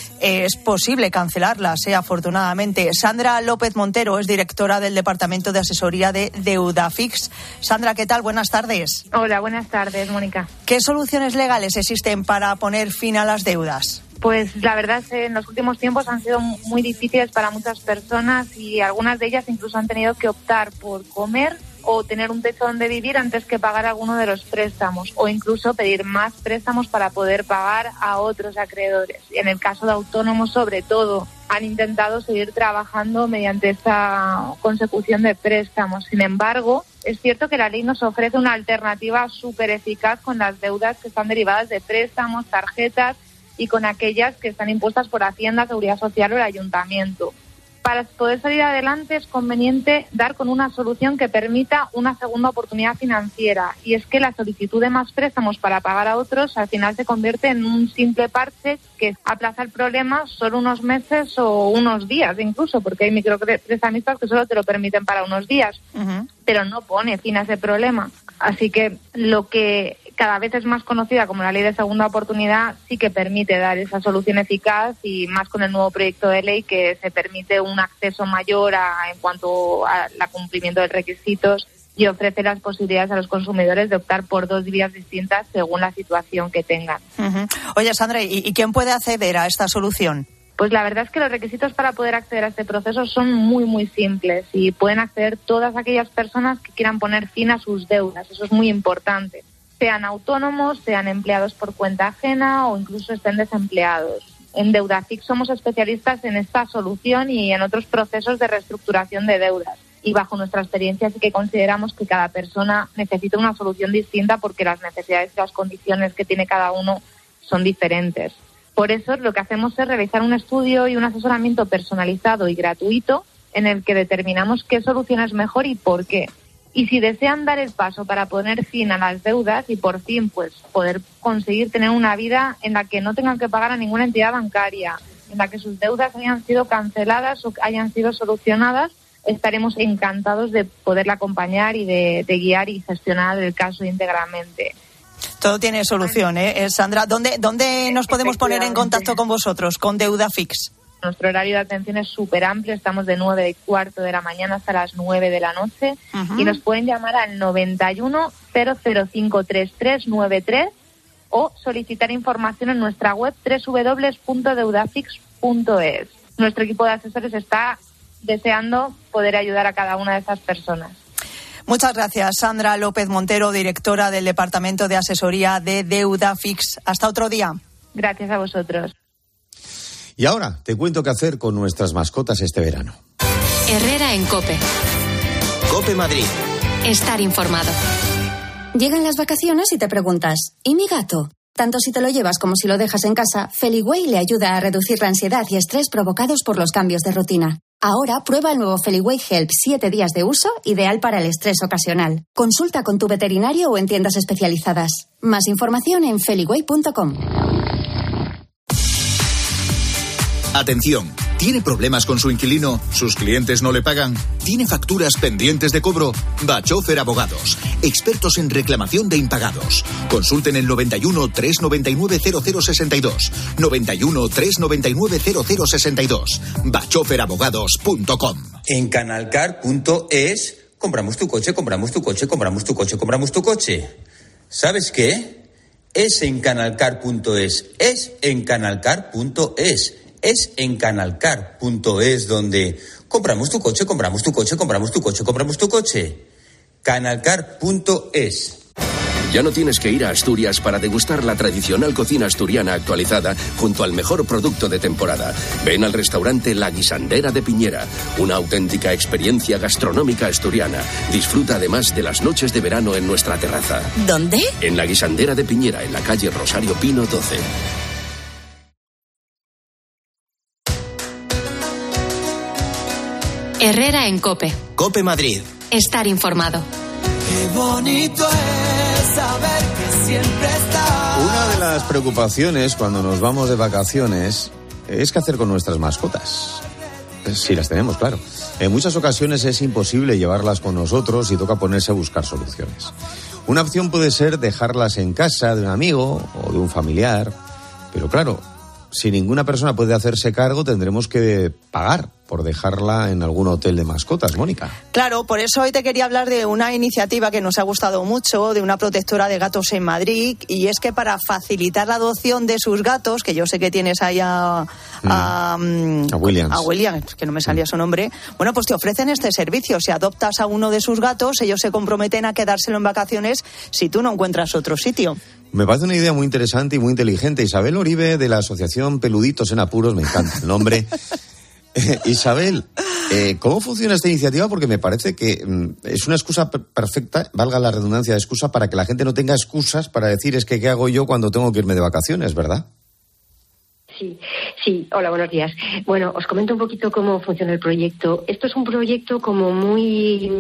es posible cancelarlas, afortunadamente. Sandra López Montero es directora del Departamento de Asesoría de Deudafix. Sandra, ¿qué tal? Buenas tardes. Hola, buenas tardes, Mónica. ¿Qué soluciones legales existen para poner fin a las deudas? Pues la verdad es que en los últimos tiempos han sido muy difíciles para muchas personas y algunas de ellas incluso han tenido que optar por comer o tener un techo donde vivir antes que pagar alguno de los préstamos o incluso pedir más préstamos para poder pagar a otros acreedores. En el caso de autónomos, sobre todo, han intentado seguir trabajando mediante esta consecución de préstamos. Sin embargo, es cierto que la ley nos ofrece una alternativa súper eficaz con las deudas que están derivadas de préstamos, tarjetas y con aquellas que están impuestas por Hacienda, Seguridad Social o el Ayuntamiento. Para poder salir adelante es conveniente dar con una solución que permita una segunda oportunidad financiera, y es que la solicitud de más préstamos para pagar a otros al final se convierte en un simple parche que aplaza el problema solo unos meses o unos días incluso, porque hay microprestamistas que solo te lo permiten para unos días, pero no pone fin a ese problema. Así que lo que cada vez es más conocida como la ley de segunda oportunidad sí que permite dar esa solución eficaz, y más con el nuevo proyecto de ley que se permite un acceso mayor en cuanto al cumplimiento de requisitos y ofrece las posibilidades a los consumidores de optar por dos vías distintas según la situación que tengan. Oye, Sandra, ¿y quién puede acceder a esta solución? Pues la verdad es que los requisitos para poder acceder a este proceso son muy, muy simples y pueden acceder todas aquellas personas que quieran poner fin a sus deudas. Eso es muy importante. Sean autónomos, sean empleados por cuenta ajena o incluso estén desempleados. En Deudafix somos especialistas en esta solución y en otros procesos de reestructuración de deudas. Y bajo nuestra experiencia sí que consideramos que cada persona necesita una solución distinta porque las necesidades y las condiciones que tiene cada uno son diferentes. Por eso lo que hacemos es realizar un estudio y un asesoramiento personalizado y gratuito en el que determinamos qué solución es mejor y por qué. Y si desean dar el paso para poner fin a las deudas y por fin poder conseguir tener una vida en la que no tengan que pagar a ninguna entidad bancaria, en la que sus deudas hayan sido canceladas o hayan sido solucionadas, estaremos encantados de poderla acompañar y de guiar y gestionar el caso íntegramente. Todo tiene solución, Sandra. ¿Dónde nos podemos poner en contacto con vosotros, con Deudafix? Nuestro horario de atención es súper amplio, estamos de 9:15 de la mañana hasta las 9 de la noche y nos pueden llamar al 91 0053393 o solicitar información en nuestra web www.deudafix.es. Nuestro equipo de asesores está deseando poder ayudar a cada una de esas personas. Muchas gracias, Sandra López Montero, directora del Departamento de Asesoría de Deudafix. Hasta otro día. Gracias a vosotros. Y ahora te cuento qué hacer con nuestras mascotas este verano. Herrera en COPE. COPE Madrid. Estar informado. Llegan las vacaciones y te preguntas, ¿y mi gato? Tanto si te lo llevas como si lo dejas en casa, Feliway le ayuda a reducir la ansiedad y estrés provocados por los cambios de rutina. Ahora prueba el nuevo Feliway Help 7 días de uso, ideal para el estrés ocasional. Consulta con tu veterinario o en tiendas especializadas. Más información en feliway.com. Atención, ¿tiene problemas con su inquilino? ¿Sus clientes no le pagan? ¿Tiene facturas pendientes de cobro? Bachofer Abogados, expertos en reclamación de impagados. Consulten el 91 399 0062. 91 399 0062. bachoferabogados.com. En canalcar.es compramos tu coche, compramos tu coche, compramos tu coche, compramos tu coche. ¿Sabes qué? Es en canalcar.es. Es en canalcar.es. Es en canalcar.es donde compramos tu coche, compramos tu coche, compramos tu coche, compramos tu coche. Canalcar.es. Ya no tienes que ir a Asturias para degustar la tradicional cocina asturiana actualizada junto al mejor producto de temporada. Ven al restaurante La Guisandera de Piñera, una auténtica experiencia gastronómica asturiana. Disfruta además de las noches de verano en nuestra terraza. ¿Dónde? En La Guisandera de Piñera, en la calle Rosario Pino 12. Herrera en COPE. COPE Madrid. Estar informado. Qué bonito es saber que siempre estás. Una de las preocupaciones cuando nos vamos de vacaciones es qué hacer con nuestras mascotas. Si las tenemos, claro. En muchas ocasiones es imposible llevarlas con nosotros y toca ponerse a buscar soluciones. Una opción puede ser dejarlas en casa de un amigo o de un familiar, pero claro, si ninguna persona puede hacerse cargo, tendremos que pagar por dejarla en algún hotel de mascotas, Mónica. Claro, por eso hoy te quería hablar de una iniciativa que nos ha gustado mucho, de una protectora de gatos en Madrid, y es que para facilitar la adopción de sus gatos, que yo sé que tienes ahí a Williams. A Williams, que no me salía su nombre, bueno, pues te ofrecen este servicio. Si adoptas a uno de sus gatos, ellos se comprometen a quedárselo en vacaciones si tú no encuentras otro sitio. Me parece una idea muy interesante y muy inteligente. Isabel Oribe, de la Asociación Peluditos en Apuros, me encanta el nombre. Isabel, ¿cómo funciona esta iniciativa? Porque me parece que es una excusa perfecta, valga la redundancia de excusa, para que la gente no tenga excusas para decir es que ¿qué hago yo cuando tengo que irme de vacaciones, verdad? Sí, hola, buenos días. Bueno, os comento un poquito cómo funciona el proyecto. Esto es un proyecto como muy,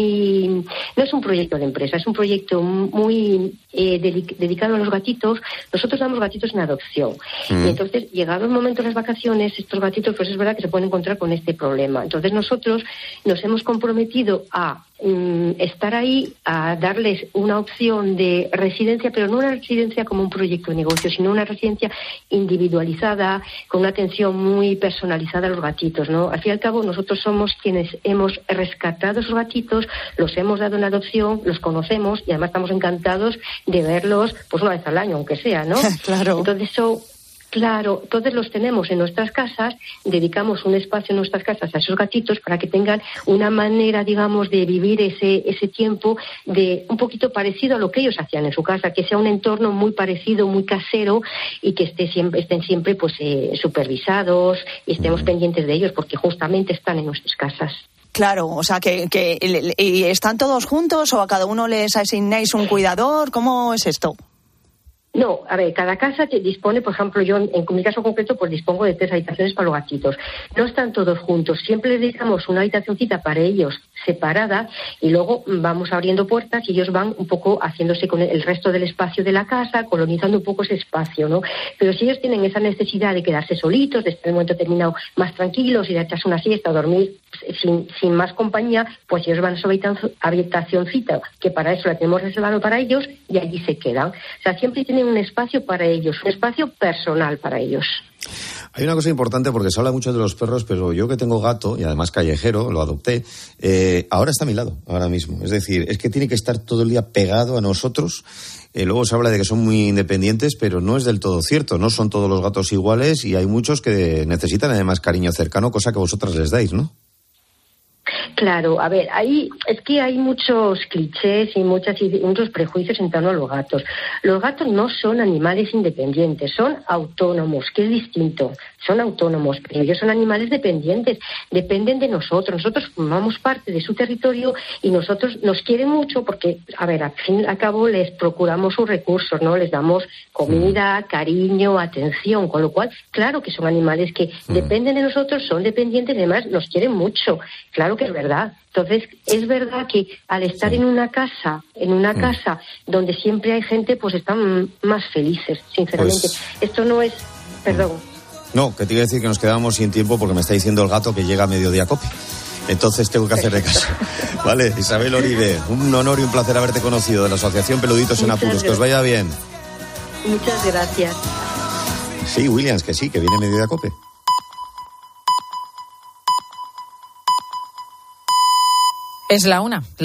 no es un proyecto de empresa, es un proyecto muy dedicado a los gatitos. Nosotros damos gatitos en adopción. Y entonces, llegado el momento de las vacaciones, estos gatitos, pues es verdad que se pueden encontrar con este problema. Entonces nosotros nos hemos comprometido a estar ahí, a darles una opción de residencia, pero no una residencia como un proyecto de negocio, sino una residencia individualizada, con una atención muy personalizada a los gatitos, ¿no? Al fin y al cabo, nosotros somos quienes hemos rescatado esos gatitos, los hemos dado en adopción, los conocemos y además estamos encantados de verlos pues una vez al año, aunque sea, ¿no? Claro. Entonces Claro, todos los tenemos en nuestras casas, dedicamos un espacio en nuestras casas a esos gatitos para que tengan una manera, digamos, de vivir ese tiempo de un poquito parecido a lo que ellos hacían en su casa, que sea un entorno muy parecido, muy casero y que estén siempre pues supervisados y estemos pendientes de ellos porque justamente están en nuestras casas. Claro, o sea, ¿y están todos juntos o a cada uno les asignáis un cuidador? ¿Cómo es esto? No, a ver, cada casa dispone, por ejemplo, yo en mi caso concreto, pues dispongo de 3 habitaciones para los gatitos. No están todos juntos, siempre les dedicamos una habitacioncita para ellos separada y luego vamos abriendo puertas y ellos van un poco haciéndose con el resto del espacio de la casa, colonizando un poco ese espacio, ¿no? Pero si ellos tienen esa necesidad de quedarse solitos, de estar en un momento determinado más tranquilos y de echarse una siesta o dormir sin más compañía, pues ellos van a su habitacioncita, que para eso la tenemos reservado para ellos y allí se quedan. O sea, siempre tienen un espacio para ellos, un espacio personal para ellos. Hay una cosa importante porque se habla mucho de los perros, pero yo que tengo gato y además callejero, lo adopté, ahora está a mi lado, ahora mismo. Es decir, es que tiene que estar todo el día pegado a nosotros. Luego se habla de que son muy independientes, pero no es del todo cierto. No son todos los gatos iguales y hay muchos que necesitan además cariño cercano, cosa que vosotras les dais, ¿no? Claro, a ver, es que hay muchos clichés y muchos prejuicios en torno a los gatos. Los gatos no son animales independientes, son autónomos, que es distinto. Son autónomos, pero ellos son animales dependientes, dependen de nosotros. Nosotros formamos parte de su territorio y nosotros nos quieren mucho porque, a ver, al fin y al cabo les procuramos sus recursos, ¿no? Les damos comida, cariño, atención, con lo cual, claro que son animales que dependen de nosotros, son dependientes y además nos quieren mucho. Claro que es verdad. Entonces, es verdad que al estar en una casa donde siempre hay gente, pues están más felices, sinceramente. Pues... Esto no es... Perdón. No, que te iba a decir que nos quedamos sin tiempo porque me está diciendo el gato que llega a mediodía a COPE. Entonces tengo que hacerle caso. Vale, Isabel Oribe, un honor y un placer haberte conocido de la Asociación Peluditos en Apuros. Que os vaya bien. Muchas gracias. Sí, Williams, que sí, que viene mediodía a COPE. Es la 1.